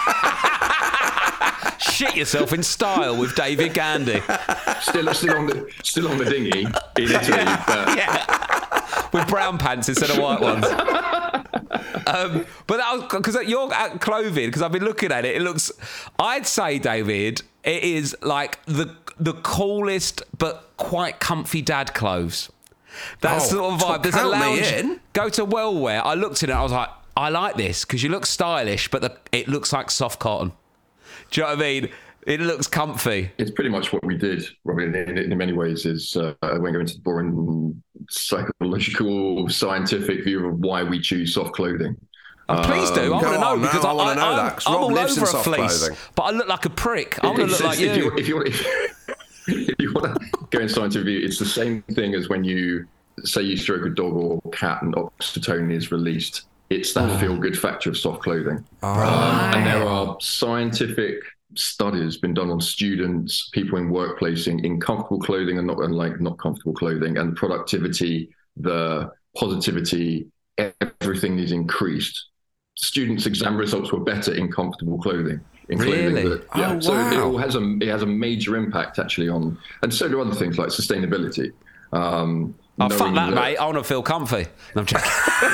[SPEAKER 1] that was shit yourself in style with David Gandy.
[SPEAKER 6] Still, still on the, still on the dinghy in Italy. But
[SPEAKER 1] Yeah, with brown pants instead of white ones. Um, but that was because your uh, clothing, because I've been looking at it, it looks. I'd say, David, it is like the the coolest but quite comfy dad clothes. That
[SPEAKER 2] Oh,
[SPEAKER 1] sort of vibe. There's a
[SPEAKER 2] count me
[SPEAKER 1] lounge.
[SPEAKER 2] in.
[SPEAKER 1] Go to Wellwear. I looked at it. I was like, I like this because you look stylish, but the, it looks like soft cotton. Do you know what I mean? It looks comfy.
[SPEAKER 6] it's pretty much what we did, Robin, in, in many ways, is uh, I won't go into the boring psychological, scientific view of why we choose soft clothing.
[SPEAKER 1] Oh, please do. I want
[SPEAKER 2] go
[SPEAKER 1] to know
[SPEAKER 2] on, now
[SPEAKER 1] because
[SPEAKER 2] I
[SPEAKER 1] I,
[SPEAKER 2] wanna
[SPEAKER 1] I,
[SPEAKER 2] know
[SPEAKER 1] I'm,
[SPEAKER 2] that, 'cause
[SPEAKER 1] I'm
[SPEAKER 2] Rob
[SPEAKER 1] all
[SPEAKER 2] lives in
[SPEAKER 1] over a
[SPEAKER 2] soft
[SPEAKER 1] fleece,
[SPEAKER 2] clothing.
[SPEAKER 1] but I look like a prick. I want to
[SPEAKER 6] It's-
[SPEAKER 1] look like
[SPEAKER 6] it's-
[SPEAKER 1] you.
[SPEAKER 6] If you, if you, if you want to go in scientific view, it's the same thing as when you say you stroke a dog or cat and oxytocin is released. It's that feel-good factor of soft clothing. Um, and there are scientific studies been done on students, people in workplace in, in comfortable clothing and not unlike not comfortable clothing, and productivity, the positivity, everything is increased. Students' exam results were better in comfortable clothing. In clothing
[SPEAKER 1] Really?
[SPEAKER 6] that, yeah.
[SPEAKER 2] Oh,
[SPEAKER 6] So it
[SPEAKER 2] wow.
[SPEAKER 6] all has a it has a major impact actually on, and so do other things like sustainability. Um,
[SPEAKER 1] Oh, fuck
[SPEAKER 6] knowing
[SPEAKER 1] that, mate. I want to feel comfy. No, I'm joking.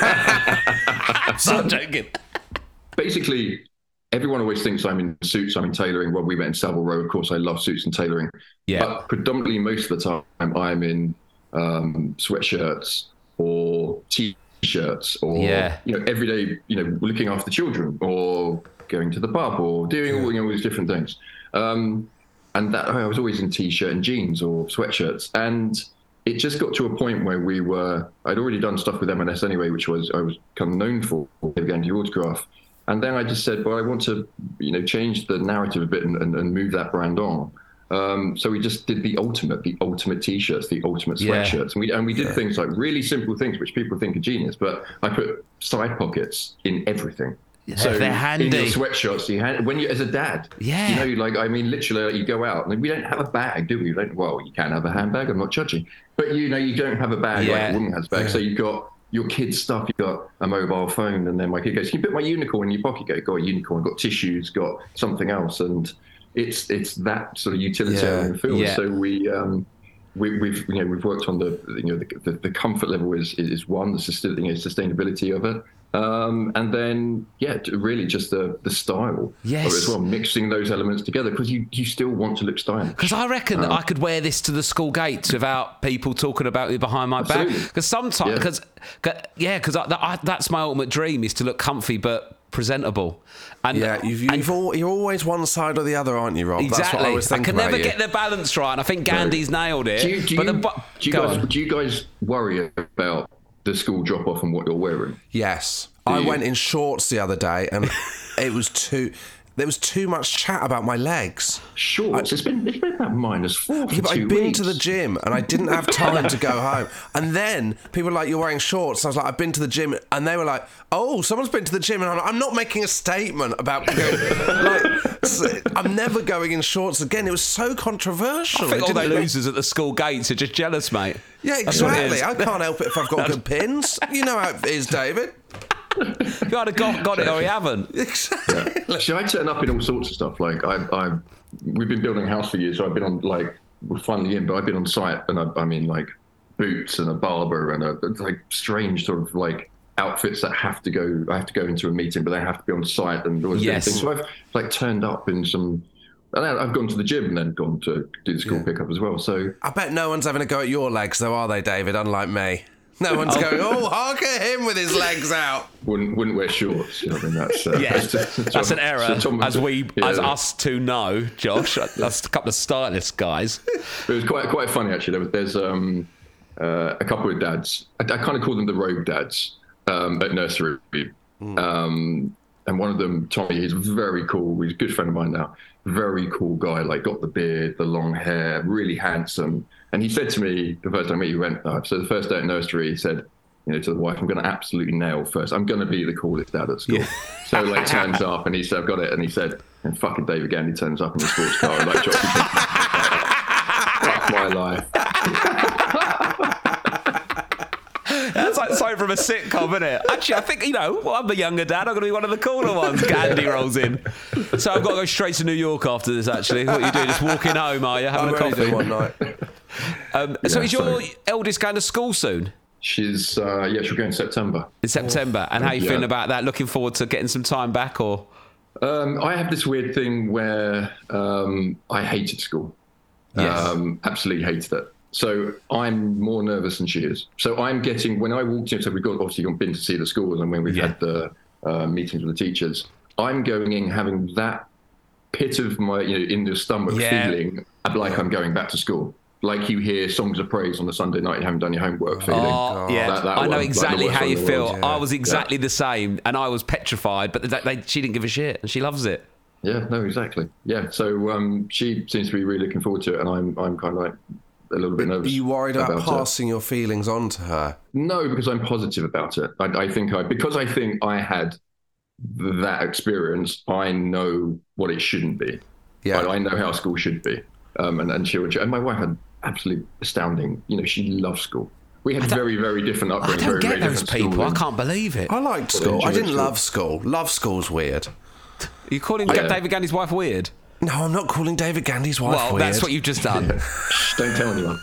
[SPEAKER 1] I'm joking.
[SPEAKER 6] Basically, everyone always thinks I'm in suits, I'm in tailoring. Well, we met in Savile Row. Of course, I love suits and tailoring.
[SPEAKER 1] Yeah.
[SPEAKER 6] But predominantly, most of the time, I'm in um, sweatshirts or t-shirts or,
[SPEAKER 1] Yeah.
[SPEAKER 6] you know, everyday, you know, looking after children or going to the pub or doing all, you know, all these different things. Um, and that I was always in t-shirt and jeans or sweatshirts. And it just got to a point where we were, I'd already done stuff with M and S anyway, which was, I was kind of known for, Gandy Autograph. And then I just said, well, I want to, you know, change the narrative a bit and, and, and move that brand on. Um, so we just did the ultimate, the ultimate t-shirts, the ultimate
[SPEAKER 1] Yeah.
[SPEAKER 6] sweatshirts. And we, and we did things like really simple things, which people think are genius, but I put side pockets in everything.
[SPEAKER 1] So they're handy.
[SPEAKER 6] In your sweatshirts, you hand, when you as a dad,
[SPEAKER 1] Yeah.
[SPEAKER 6] you know, like I mean, literally, like, you go out and we don't have a bag, do we? we don't, well, you can have a handbag. I'm not judging, but you know, you don't have a bag
[SPEAKER 1] Yeah.
[SPEAKER 6] like a woman has a bag. So you've got your kids' stuff. You've got a mobile phone, and then my kid goes, "Can you put my unicorn in your pocket?" Go, got a unicorn, got tissues, got something else, and it's it's that sort of utilitarian
[SPEAKER 2] Yeah.
[SPEAKER 6] feel.
[SPEAKER 1] Yeah.
[SPEAKER 6] So we. Um, we, we've you know we've worked on the you know the, the, the comfort level is is one, the sustain, you know, sustainability of it, um, and then yeah, really just the the style
[SPEAKER 1] Yes.
[SPEAKER 6] of it as well, mixing those elements together because you you still want to look stylish.
[SPEAKER 1] Because I reckon I could wear this to the school gates without people talking about me behind my back.
[SPEAKER 6] Absolutely.
[SPEAKER 1] Because sometimes,
[SPEAKER 6] Yeah.
[SPEAKER 1] because yeah, because I, I, that's my ultimate dream is to look comfy but presentable. And
[SPEAKER 2] Yeah, you've,
[SPEAKER 1] and
[SPEAKER 2] you've all, you're always one side or the other, aren't you, Rob?
[SPEAKER 1] exactly.
[SPEAKER 2] That's what I always think
[SPEAKER 1] can
[SPEAKER 2] about
[SPEAKER 1] never
[SPEAKER 2] you.
[SPEAKER 1] get the balance right, and I think Gandhi's nailed it.
[SPEAKER 6] Do you, do
[SPEAKER 1] but
[SPEAKER 6] you,
[SPEAKER 1] the, bu-
[SPEAKER 6] do you
[SPEAKER 1] go
[SPEAKER 6] guys
[SPEAKER 1] on.
[SPEAKER 6] do you guys worry about the school drop off and what you're wearing?
[SPEAKER 2] Yes. I
[SPEAKER 6] you?
[SPEAKER 2] went in shorts the other day and it was too... There was too much chat about my legs.
[SPEAKER 6] Shorts. It's been it's been about minus four for
[SPEAKER 2] Yeah, but
[SPEAKER 6] two
[SPEAKER 2] I'd been
[SPEAKER 6] weeks.
[SPEAKER 2] to the gym and I didn't have time to go home. And then people were like, "You're wearing shorts." And I was like, "I've been to the gym," and they were like, "Oh, someone's been to the gym." And I'm like, "I'm not making a statement about going." like, so I'm never going in shorts again. It was so controversial.
[SPEAKER 1] I think
[SPEAKER 2] It
[SPEAKER 1] all
[SPEAKER 2] didn't
[SPEAKER 1] the
[SPEAKER 2] make-
[SPEAKER 1] losers at the school gates are just jealous, mate.
[SPEAKER 2] Yeah,
[SPEAKER 1] That's what it
[SPEAKER 2] exactly.
[SPEAKER 1] is.
[SPEAKER 2] I can't help it if I've got good pins. You know how it is, David.
[SPEAKER 1] You either got, got it or you haven't.
[SPEAKER 2] Exactly.
[SPEAKER 6] Yeah. See, I turn up in all sorts of stuff. Like I, I, we've been building a house for years, so I've been on like we're finally in, but I've been on site, and I, I mean like boots and a barber and a like strange sort of like outfits that have to go. I have to go into a meeting, but they have to be on site and all those
[SPEAKER 1] Yes.
[SPEAKER 6] things. So I've like turned up in some. And I've gone to the gym and then gone to do the school yeah. pickup as well. So
[SPEAKER 2] I bet no one's having a go at your legs, though, are they, David? Unlike me. No one's going, oh, hark at him with his legs out.
[SPEAKER 6] Wouldn't wouldn't wear shorts. You know, I mean, that's, uh,
[SPEAKER 1] yeah, that's, that's an error, so as we, yeah. as us two know, Josh. That's a couple of stylist guys.
[SPEAKER 6] It was quite quite funny, actually. There was, there's um, uh, a couple of dads. I, I kind of call them the rogue dads um, at nursery. Mm. Um, and one of them, Tommy, he's very cool. He's a good friend of mine now. Very cool guy, like got the beard, the long hair, really handsome. And he said to me the first time we went, uh, so the first day at nursery, he said, you know, to the wife, I'm going to absolutely nail first. I'm going to be the coolest dad at school. Yeah. So like turns up and he said, I've got it. And he said, and fucking David Gandy turns up in a sports car and like drops his fuck my life.
[SPEAKER 1] That's like something from a sitcom, isn't it? Actually, I think, you know, well, I'm the younger dad. I'm going to be one of the cooler ones. Gandy rolls in. So I've got to go straight to New York after this, actually. What are you doing? Just walking home, are you? Having
[SPEAKER 2] I'm
[SPEAKER 1] a coffee?
[SPEAKER 2] one night.
[SPEAKER 1] Um, yeah, so is your sorry. eldest going to school soon?
[SPEAKER 6] She's, uh, yeah, she'll go in September.
[SPEAKER 1] In September. And how are you yeah. feeling about that? Looking forward to getting some time back, or?
[SPEAKER 6] Um, I have this weird thing where um, I hated school.
[SPEAKER 1] Yes.
[SPEAKER 6] Um, absolutely hated it. So I'm more nervous than she is. So I'm getting, when I walked in, so we've got obviously been to see the schools and when we've yeah. had the uh, meetings with the teachers, I'm going in having that pit of my, you know, in the stomach yeah. feeling like I'm going back to school. Like you hear songs of praise on a Sunday night, you haven't done your homework feeling.
[SPEAKER 1] Oh, yeah. That, that I know one, exactly like how you feel.
[SPEAKER 6] Yeah.
[SPEAKER 1] I was exactly
[SPEAKER 6] yeah.
[SPEAKER 1] the same and I was petrified, but they, they, she didn't give a shit and she loves it.
[SPEAKER 6] Yeah, no, exactly. Yeah, so um, she seems to be really looking forward to it and I'm, I'm kind of like, a little bit nervous.
[SPEAKER 2] Are you worried about,
[SPEAKER 6] about
[SPEAKER 2] passing
[SPEAKER 6] it.
[SPEAKER 2] your feelings on to her?
[SPEAKER 6] No, because I'm positive about it. I, I think I, because I think I had that experience, I know what it shouldn't be. Yeah. I, I know how school should be. Um, and, and she would, and my wife had absolutely astounding, you know, she loved school. We had very, very different upbringing.
[SPEAKER 1] I don't
[SPEAKER 6] very,
[SPEAKER 1] get
[SPEAKER 6] very
[SPEAKER 1] those people. I can't believe it.
[SPEAKER 2] I liked school. I didn't school. love school. Love school's weird.
[SPEAKER 1] Are you calling yeah. David Gandy's wife weird?
[SPEAKER 2] No, I'm not calling David Gandy's wife
[SPEAKER 1] well,
[SPEAKER 2] weird.
[SPEAKER 1] Well, that's what you've just done.
[SPEAKER 6] Yeah. Don't tell anyone.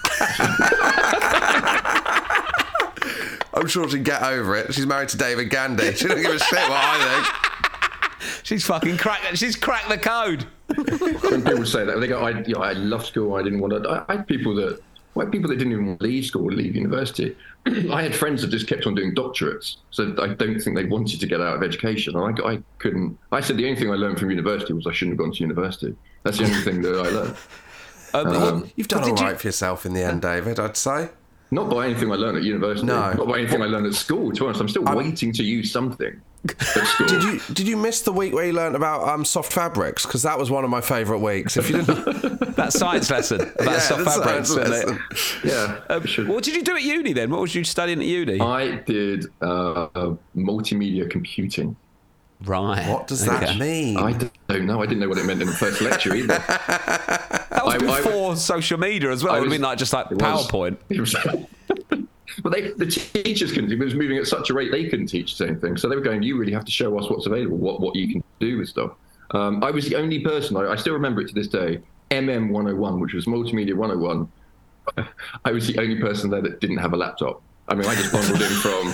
[SPEAKER 2] I'm sure she'd get over it. She's married to David Gandy. She doesn't give a shit what I
[SPEAKER 1] think. She's fucking cracked. She's cracked the code.
[SPEAKER 6] When people say that, they go, "I, you know, I love school. I didn't want to." I, I had people that, I had people that didn't even want to leave school or leave university. I had friends that just kept on doing doctorates, so I don't think they wanted to get out of education. And I, I couldn't. I said the only thing I learned from university was I shouldn't have gone to university. That's the only thing that I learned.
[SPEAKER 2] Um, um, You've done all right you... for yourself in the end, David, I'd say.
[SPEAKER 6] Not by anything I learned at university.
[SPEAKER 2] No.
[SPEAKER 6] Not by anything I learned at school. To be honest, I'm still I'm... waiting to use something at school.
[SPEAKER 2] Did you Did you miss the week where you learned about um, soft fabrics? Because that was one of my favourite weeks. If you didn't,
[SPEAKER 1] that science lesson about yeah, soft fabrics, wasn't it?
[SPEAKER 6] Yeah.
[SPEAKER 1] Um, what did you do at uni then? What was you studying at uni?
[SPEAKER 6] I did uh, multimedia computing.
[SPEAKER 1] Right.
[SPEAKER 2] What does that okay. mean?
[SPEAKER 6] I don't know. I didn't know what it meant in the first lecture either.
[SPEAKER 1] That was I, before I, social media as well. I was, it would have been like just like PowerPoint.
[SPEAKER 6] Was, but they, the teachers couldn't. It was moving at such a rate they couldn't teach the same thing. So they were going, you really have to show us what's available, what, what you can do with stuff. Um, I was the only person, I, I still remember it to this day, M M one oh one, which was Multimedia one oh one. I was the only person there that didn't have a laptop. I mean, I just bundled in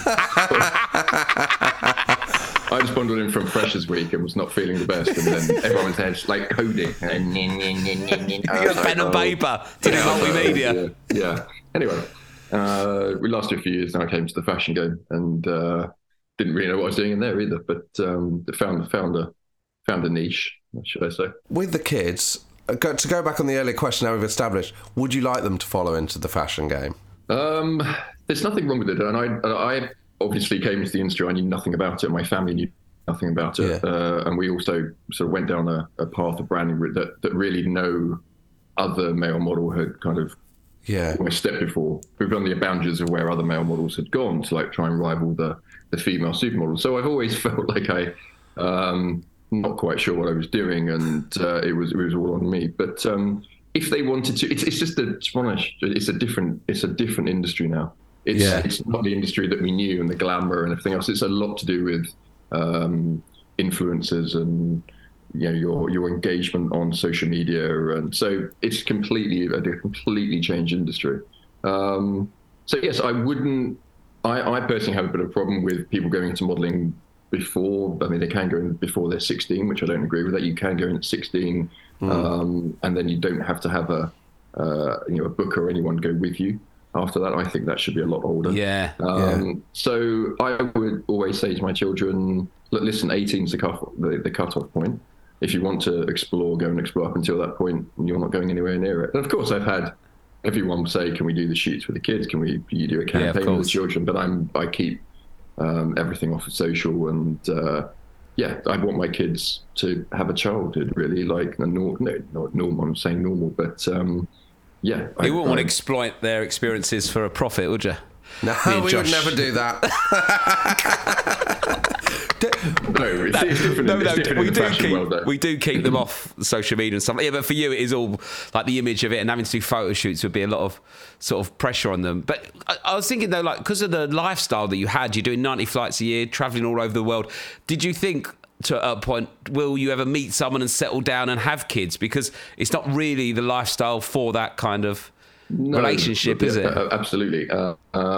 [SPEAKER 6] from... I just bundled in from Freshers Week and was not feeling the best, and then everyone's there like coding.
[SPEAKER 1] You got pen and paper to do multimedia.
[SPEAKER 6] Yeah, yeah. Anyway, uh, we lasted a few years, and I came to the fashion game, and uh, didn't really know what I was doing in there either. But um, found found a found a niche, should I say?
[SPEAKER 2] With the kids, to go back on the earlier question that we've established, would you like them to follow into the fashion game?
[SPEAKER 6] Um, there's nothing wrong with it, and I I. obviously came into the industry, I knew nothing about it. My family knew nothing about it. Yeah. Uh, and we also sort of went down a, a path of branding that, that really no other male model had kind of
[SPEAKER 2] yeah.
[SPEAKER 6] stepped before. We've done the boundaries of where other male models had gone to like try and rival the, the female supermodels. So I've always felt like I, um, not quite sure what I was doing, and uh, it was it was all on me. But um, if they wanted to, it's, it's just a, it's a different it's a different industry now. It's
[SPEAKER 1] Yeah.
[SPEAKER 6] it's not the industry that we knew and the glamour and everything else. It's a lot to do with um, influencers and you know your your engagement on social media, and so it's completely a completely changed industry. Um, so yes, I wouldn't. I, I personally have a bit of a problem with people going into modelling before. I mean, they can go in before they're sixteen, which I don't agree with. That you can go in at sixteen, mm. um, and then you don't have to have a uh, you know a book or anyone go with you. After that, I think that should be a lot older.
[SPEAKER 1] Yeah.
[SPEAKER 6] Um,
[SPEAKER 1] yeah.
[SPEAKER 6] So I would always say to my children, look, listen, eighteen is the cut the, the cut-off point. If you want to explore, go and explore up until that point, and you're not going anywhere near it. And of course, I've had everyone say, "Can we do the shoots with the kids? Can we you do a campaign yeah, with the children?" But I'm I keep um, everything off of social, and uh, yeah, I want my kids to have a childhood, really, like a normal, no, not normal. I'm saying normal, but um, yeah,
[SPEAKER 1] you
[SPEAKER 6] I,
[SPEAKER 1] wouldn't
[SPEAKER 6] I,
[SPEAKER 1] want to exploit their experiences for a profit, would you?
[SPEAKER 2] No, we
[SPEAKER 1] Josh.
[SPEAKER 2] would never do that.
[SPEAKER 6] No, it's, it's different
[SPEAKER 1] no,
[SPEAKER 6] in,
[SPEAKER 1] no,
[SPEAKER 6] it's different
[SPEAKER 1] we
[SPEAKER 6] in the
[SPEAKER 1] do
[SPEAKER 6] fashion
[SPEAKER 1] keep
[SPEAKER 6] world, though.
[SPEAKER 1] we do keep them off social media and stuff. Yeah, but for you, it is all like the image of it, and having to do photo shoots would be a lot of sort of pressure on them. But I, I was thinking though, like because of the lifestyle that you had, you're doing ninety flights a year, traveling all over the world. Did you think to a point, will you ever meet someone and settle down and have kids? Because it's not really the lifestyle for that kind of no, relationship,
[SPEAKER 6] yeah,
[SPEAKER 1] is it?
[SPEAKER 6] Absolutely. Uh,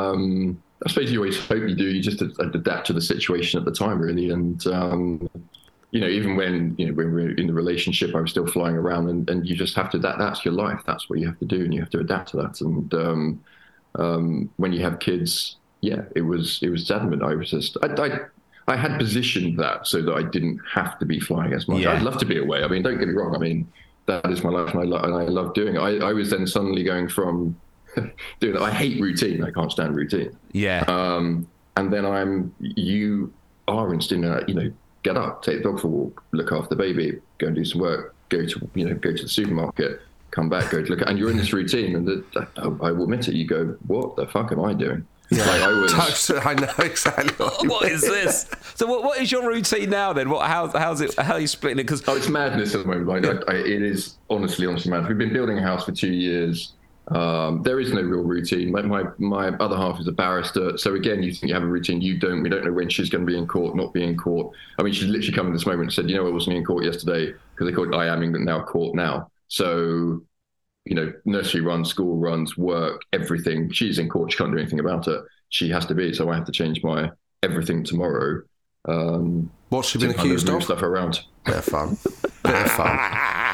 [SPEAKER 6] um, I suppose you always hope you do. You just adapt to the situation at the time, really. And, um, you know, even when, you know, when we were in the relationship, I was still flying around, and, and you just have to, that that's your life. That's what you have to do, and you have to adapt to that. And um, um, when you have kids, yeah, it was, it was adamant. I was just, I, I, I had positioned that so that I didn't have to be flying as much. Yeah. I'd love to be away. I mean, don't get me wrong. I mean, that is my life, and I, lo- and I love doing it. I, I was then suddenly going from, Dude, I hate routine. I can't stand routine.
[SPEAKER 1] Yeah.
[SPEAKER 6] Um, and then I'm, you are instant, uh, you know, get up, take the dog for a walk, look after the baby, go and do some work, go to, you know, go to the supermarket, come back, go to look at, and you're in this routine. And the, I, I will admit it, you go, what the fuck am I doing?
[SPEAKER 2] Yeah.
[SPEAKER 6] Like I was.
[SPEAKER 2] I know exactly. What,
[SPEAKER 1] what is this? So, what, what is your routine now then? What, how, how's it? How are you splitting it? Because
[SPEAKER 6] oh, it's madness at the moment. Like I, I, it is honestly, honestly madness. We've been building a house for two years. Um, there is no real routine. My, my my other half is a barrister, so again, you think you have a routine. You don't. We don't know when she's going to be in court, not be in court. I mean, she's literally come in this moment and said, "You know, I wasn't in court yesterday because they called I am in now court now." So, you know, nursery runs, school runs, work, everything. She's in court. She can't do anything about it. She has to be. So I have to change my everything tomorrow. Um,
[SPEAKER 2] What's she been accused of?
[SPEAKER 6] Stuff around.
[SPEAKER 2] Bit of fun. Bit of fun.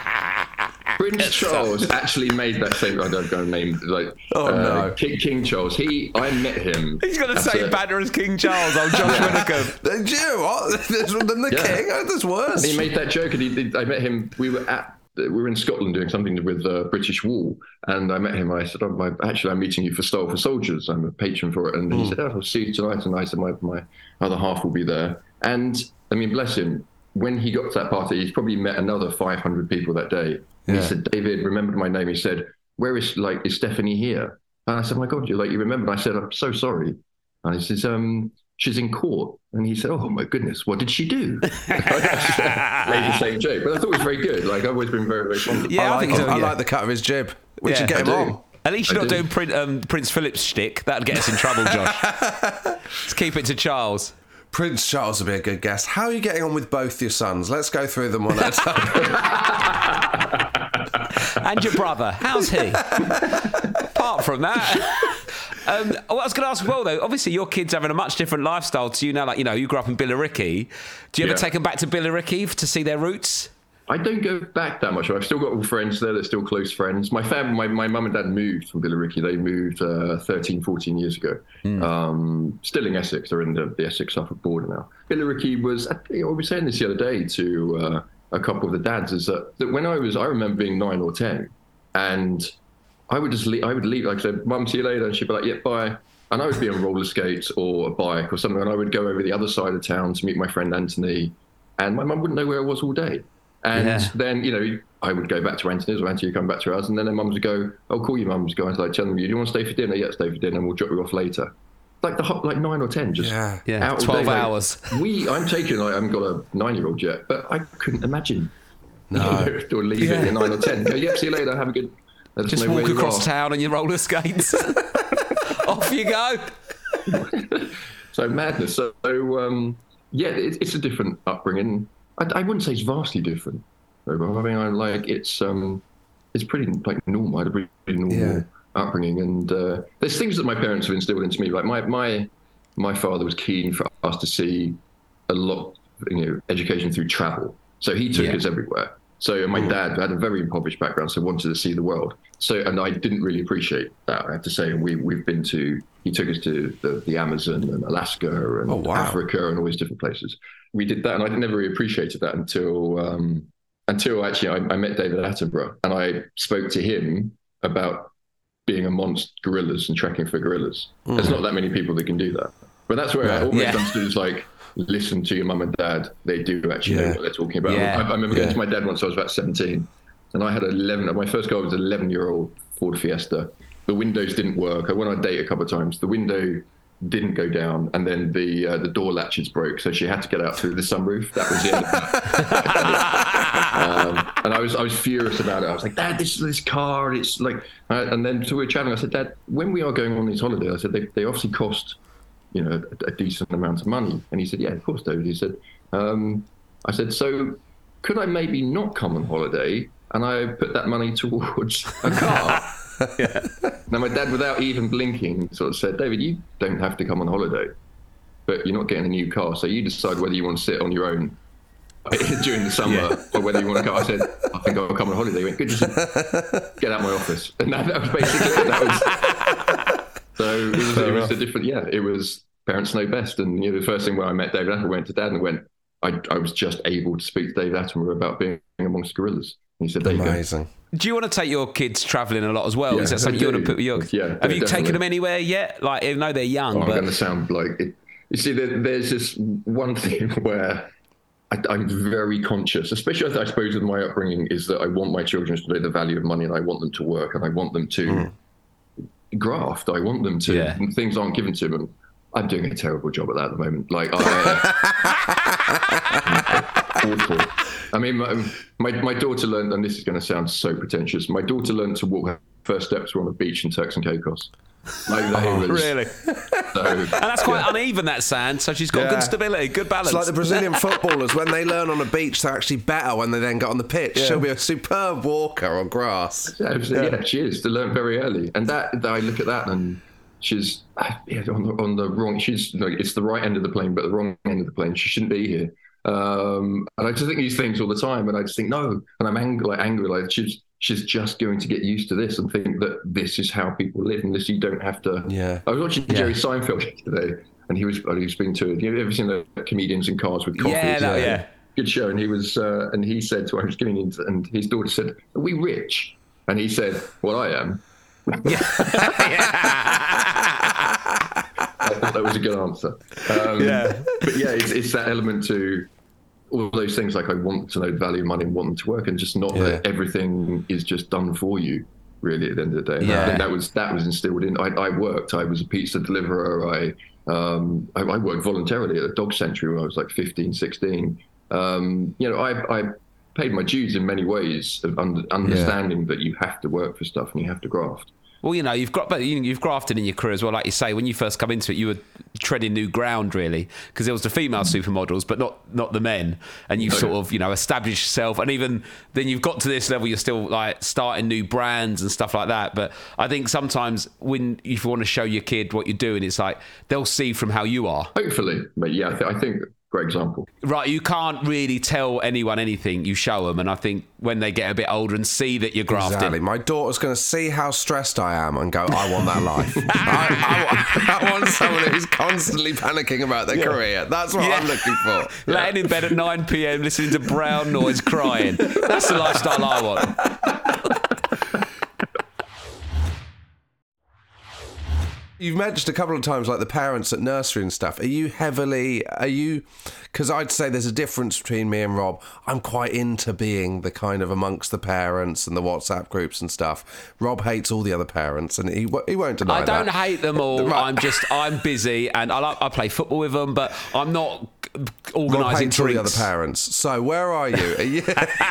[SPEAKER 6] Prince Charles actually made that same. I don't go name like.
[SPEAKER 2] Oh
[SPEAKER 6] uh,
[SPEAKER 2] no,
[SPEAKER 6] King, King Charles. He, I met him.
[SPEAKER 1] He's got the same banner as King Charles. Old Josh Widdicombe.
[SPEAKER 2] Do you what? There's than the
[SPEAKER 6] Yeah.
[SPEAKER 2] king. Oh, there's worse.
[SPEAKER 6] And he made that joke, and he, he, I met him. We were at. We were in Scotland doing something with uh, British Wool, and I met him. And I said, oh, my, "Actually, I'm meeting you for Style for Soldiers. I'm a patron for it." And mm. he said, "Oh, I'll see you tonight." And I said, "My my other half will be there." And I mean, bless him. When he got to that party, he's probably met another five hundred people that day. And yeah. He said, "David, remembered my name." He said, "Where is like is Stephanie here?" And I said, "My God, you like you remembered?" I said, "I'm so sorry." And he says, "Um, she's in court." And he said, "Oh my goodness, what did she do?" Made the same joke, but I thought it was very good. Like I've always been very, very fond of it.
[SPEAKER 1] Yeah,
[SPEAKER 2] I,
[SPEAKER 1] I,
[SPEAKER 2] like,
[SPEAKER 1] think so,
[SPEAKER 2] I
[SPEAKER 1] yeah.
[SPEAKER 2] like the cut of his jib. We
[SPEAKER 1] Yeah,
[SPEAKER 2] should get
[SPEAKER 6] I
[SPEAKER 2] him
[SPEAKER 6] do.
[SPEAKER 2] on.
[SPEAKER 1] At least you're
[SPEAKER 6] I
[SPEAKER 1] not
[SPEAKER 6] do.
[SPEAKER 1] doing Prin- um, Prince Philip's shtick. That'd get us in trouble, Josh. Let's keep it to Charles.
[SPEAKER 2] Prince Charles would be a good guest. How are you getting on with both your sons? Let's go through them one at a time.
[SPEAKER 1] And your brother, how's he? Apart from that, um, what I was going to ask, well, though, obviously your kids having a much different lifestyle to you now. Like, you know, you grew up in Billericay. Do you ever
[SPEAKER 6] Yeah.
[SPEAKER 1] take them back to Billericay to see their roots?
[SPEAKER 6] I don't go back that much. I've still got all friends there. They're still close friends. My family, my, my mum and dad moved from Billericay. They moved uh, thirteen, fourteen years ago. Mm. Um, still in Essex. They're in the, the Essex-Suffolk border now. Billericay was, I, you know, I was saying this the other day to uh, a couple of the dads, is that, that when I was, I remember being nine or ten, and I would just leave, I would leave, like I said, "Mum, see you later." And she'd be like, "Yeah, bye." And I would be on roller skates or a bike or something, and I would go over the other side of town to meet my friend Anthony, and my mum wouldn't know where I was all day. And
[SPEAKER 1] Yeah.
[SPEAKER 6] then, you know, I would go back to Anthony's, or Anthony would come back to ours, and then their mums would go, "Oh, call your mums, go and like tell them, you do you want to stay for dinner? Yeah, stay for dinner, and we'll drop you off later." Like the hot, like nine or ten, just
[SPEAKER 2] Yeah.
[SPEAKER 1] Yeah,
[SPEAKER 6] out all
[SPEAKER 1] twelve
[SPEAKER 6] day, like,
[SPEAKER 1] hours.
[SPEAKER 6] we, I'm taking, like, I haven't got a nine-year-old yet, but I couldn't imagine.
[SPEAKER 2] No.
[SPEAKER 6] or leaving
[SPEAKER 1] Yeah.
[SPEAKER 6] at nine or ten. Go, "Yeah, see you later. Have a good." There's
[SPEAKER 1] Just
[SPEAKER 6] no
[SPEAKER 1] walk
[SPEAKER 6] way you
[SPEAKER 1] across
[SPEAKER 6] are.
[SPEAKER 1] town on your roller skates. Off you go.
[SPEAKER 6] So madness. So um, yeah, it, it's a different upbringing. I, I wouldn't say it's vastly different. I mean, I like it's um, it's pretty like normal. I had a pretty normal yeah. upbringing, and uh, there's things that my parents have instilled into me. Like my my my father was keen for us to see a lot, you know, education through travel. So he took yeah. us everywhere. So my dad had a very impoverished background, so wanted to see the world. So, and I didn't really appreciate that, I have to say. And we, we've been to, he took us to the, the Amazon and Alaska and oh, wow. Africa and all these different places. We did that, and I never really appreciated that until, um, until actually I, I met David Attenborough, and I spoke to him about being amongst gorillas and trekking for gorillas. Mm. There's not that many people that can do that. But that's where right. I always yeah. understood is like, listen to your mum and dad. They do actually yeah. know what they're talking about. Yeah. I, I remember yeah. going to my dad once I was about seventeen, and I had an eleven, my first car was an eleven-year-old Ford Fiesta. The windows didn't work. I went on a date a couple of times. The window didn't go down, and then the uh, the door latches broke, so she had to get out through the sunroof. That was it. um, and I was I was furious about it. I was like, Dad, this this car, it's like, uh, and then so we were chatting. I said, Dad, when we are going on these holidays, I said they they obviously cost, you know, a, a decent amount of money. And he said, yeah, of course, David. He said, um, I said, so could I maybe not come on holiday and I put that money towards a car? yeah. Now, my dad, without even blinking, sort of said, David, you don't have to come on holiday, but you're not getting a new car. So you decide whether you want to sit on your own during the summer yeah. or whether you want to go. I said, I think I'll come on holiday. He went, good, just get out of my office. And that, that was basically it. That was... So it was, it was a different, yeah, it was parents know best. And you know, the first thing when I met David Attenborough, I went to Dad and went, I, I was just able to speak to David Attenborough about being amongst gorillas. And he said, there
[SPEAKER 2] amazing.
[SPEAKER 6] You go.
[SPEAKER 1] Do you want to take your kids travelling a lot as well?
[SPEAKER 6] Yeah,
[SPEAKER 1] Is that something you want to put your...
[SPEAKER 6] Yeah,
[SPEAKER 1] have you
[SPEAKER 6] definitely.
[SPEAKER 1] taken them anywhere yet? Like, even though they're young,
[SPEAKER 6] oh,
[SPEAKER 1] but...
[SPEAKER 6] I'm going to sound like... It, you see, there, there's this one thing where I, I'm very conscious, especially I suppose with my upbringing, is that I want my children to know the value of money, and I want them to work, and I want them to... Mm. graft. I want them to, yeah. and things aren't given to them. I'm doing a terrible job at that at the moment. Like, I, awful. I mean, my, my my daughter learned, and this is going to sound so pretentious. My daughter learned to walk. Her first steps were on the beach in Turks and Caicos. Like,
[SPEAKER 1] oh,
[SPEAKER 6] was,
[SPEAKER 1] really?
[SPEAKER 6] So,
[SPEAKER 1] and that's quite
[SPEAKER 6] yeah.
[SPEAKER 1] uneven, that sand. So she's got
[SPEAKER 2] yeah.
[SPEAKER 1] good stability, good balance.
[SPEAKER 2] It's like the Brazilian footballers when they learn on a beach, they're actually better when they then get on the pitch. Yeah. She'll be a superb walker on grass.
[SPEAKER 6] Yeah, yeah, she is. To learn very early, and that, that I look at that and. She's yeah, on the on the wrong. She's like, it's the right end of the plane, but the wrong end of the plane. She shouldn't be here. Um, and I just think these things all the time, and I just think no. And I'm angry, like angry, like she's she's just going to get used to this and think that this is how people live, and this you don't have to.
[SPEAKER 2] Yeah.
[SPEAKER 6] I was watching yeah. Jerry Seinfeld yesterday, and he was he was being to. You ever seen the comedians in cars with coffee?
[SPEAKER 1] Yeah, no, yeah.
[SPEAKER 6] Good show. And he was uh, and he said to I was getting into, and his daughter said, "Are we rich?" And he said, "Well, I am."
[SPEAKER 1] yeah.
[SPEAKER 6] I thought that was a good answer. Um, yeah. But yeah, it's, it's that element to all those things. Like I want to know the value of money and want them to work, and just not yeah. that everything is just done for you. Really, at the end of the day, and yeah. I think that was that was instilled in. I, I worked. I was a pizza deliverer. I, um, I I worked voluntarily at a dog sanctuary when I was like fifteen, sixteen. Um, you know, I I paid my dues in many ways of under, understanding yeah. that you have to work for stuff and you have to graft.
[SPEAKER 1] Well, you know, you've got, but you've grafted in your career as well. Like you say, when you first come into it, you were treading new ground, really, because there was the female supermodels, but not not the men. And you've okay. sort of, you know, established yourself. And even then, you've got to this level, you're still like starting new brands and stuff like that. But I think sometimes when if you want to show your kid what you're doing, it's like they'll see from how you are.
[SPEAKER 6] Hopefully, but yeah, I, th- I think. Great example.
[SPEAKER 1] Right, you can't really tell anyone anything. You show them, and I think when they get a bit older and see that you're grafting.
[SPEAKER 2] Exactly. My daughter's going to see how stressed I am and go, I want that life. I, I, I want someone who's constantly panicking about their yeah. career. That's what yeah. I'm looking for.
[SPEAKER 1] Laying yeah. in bed at nine p.m, listening to brown noise, crying. That's the lifestyle I want.
[SPEAKER 2] You've mentioned a couple of times, like the parents at nursery and stuff. Are you heavily, are you, because I'd say there's a difference between me and Rob. I'm quite into being the kind of amongst the parents and the WhatsApp groups and stuff. Rob hates all the other parents, and he he won't deny
[SPEAKER 1] that. I don't
[SPEAKER 2] that.
[SPEAKER 1] hate them all. Right. I'm just, I'm busy, and I like, I play football with them, but I'm not, organising
[SPEAKER 2] Paint all the
[SPEAKER 1] drinks.
[SPEAKER 2] other parents. So where are you? Are you-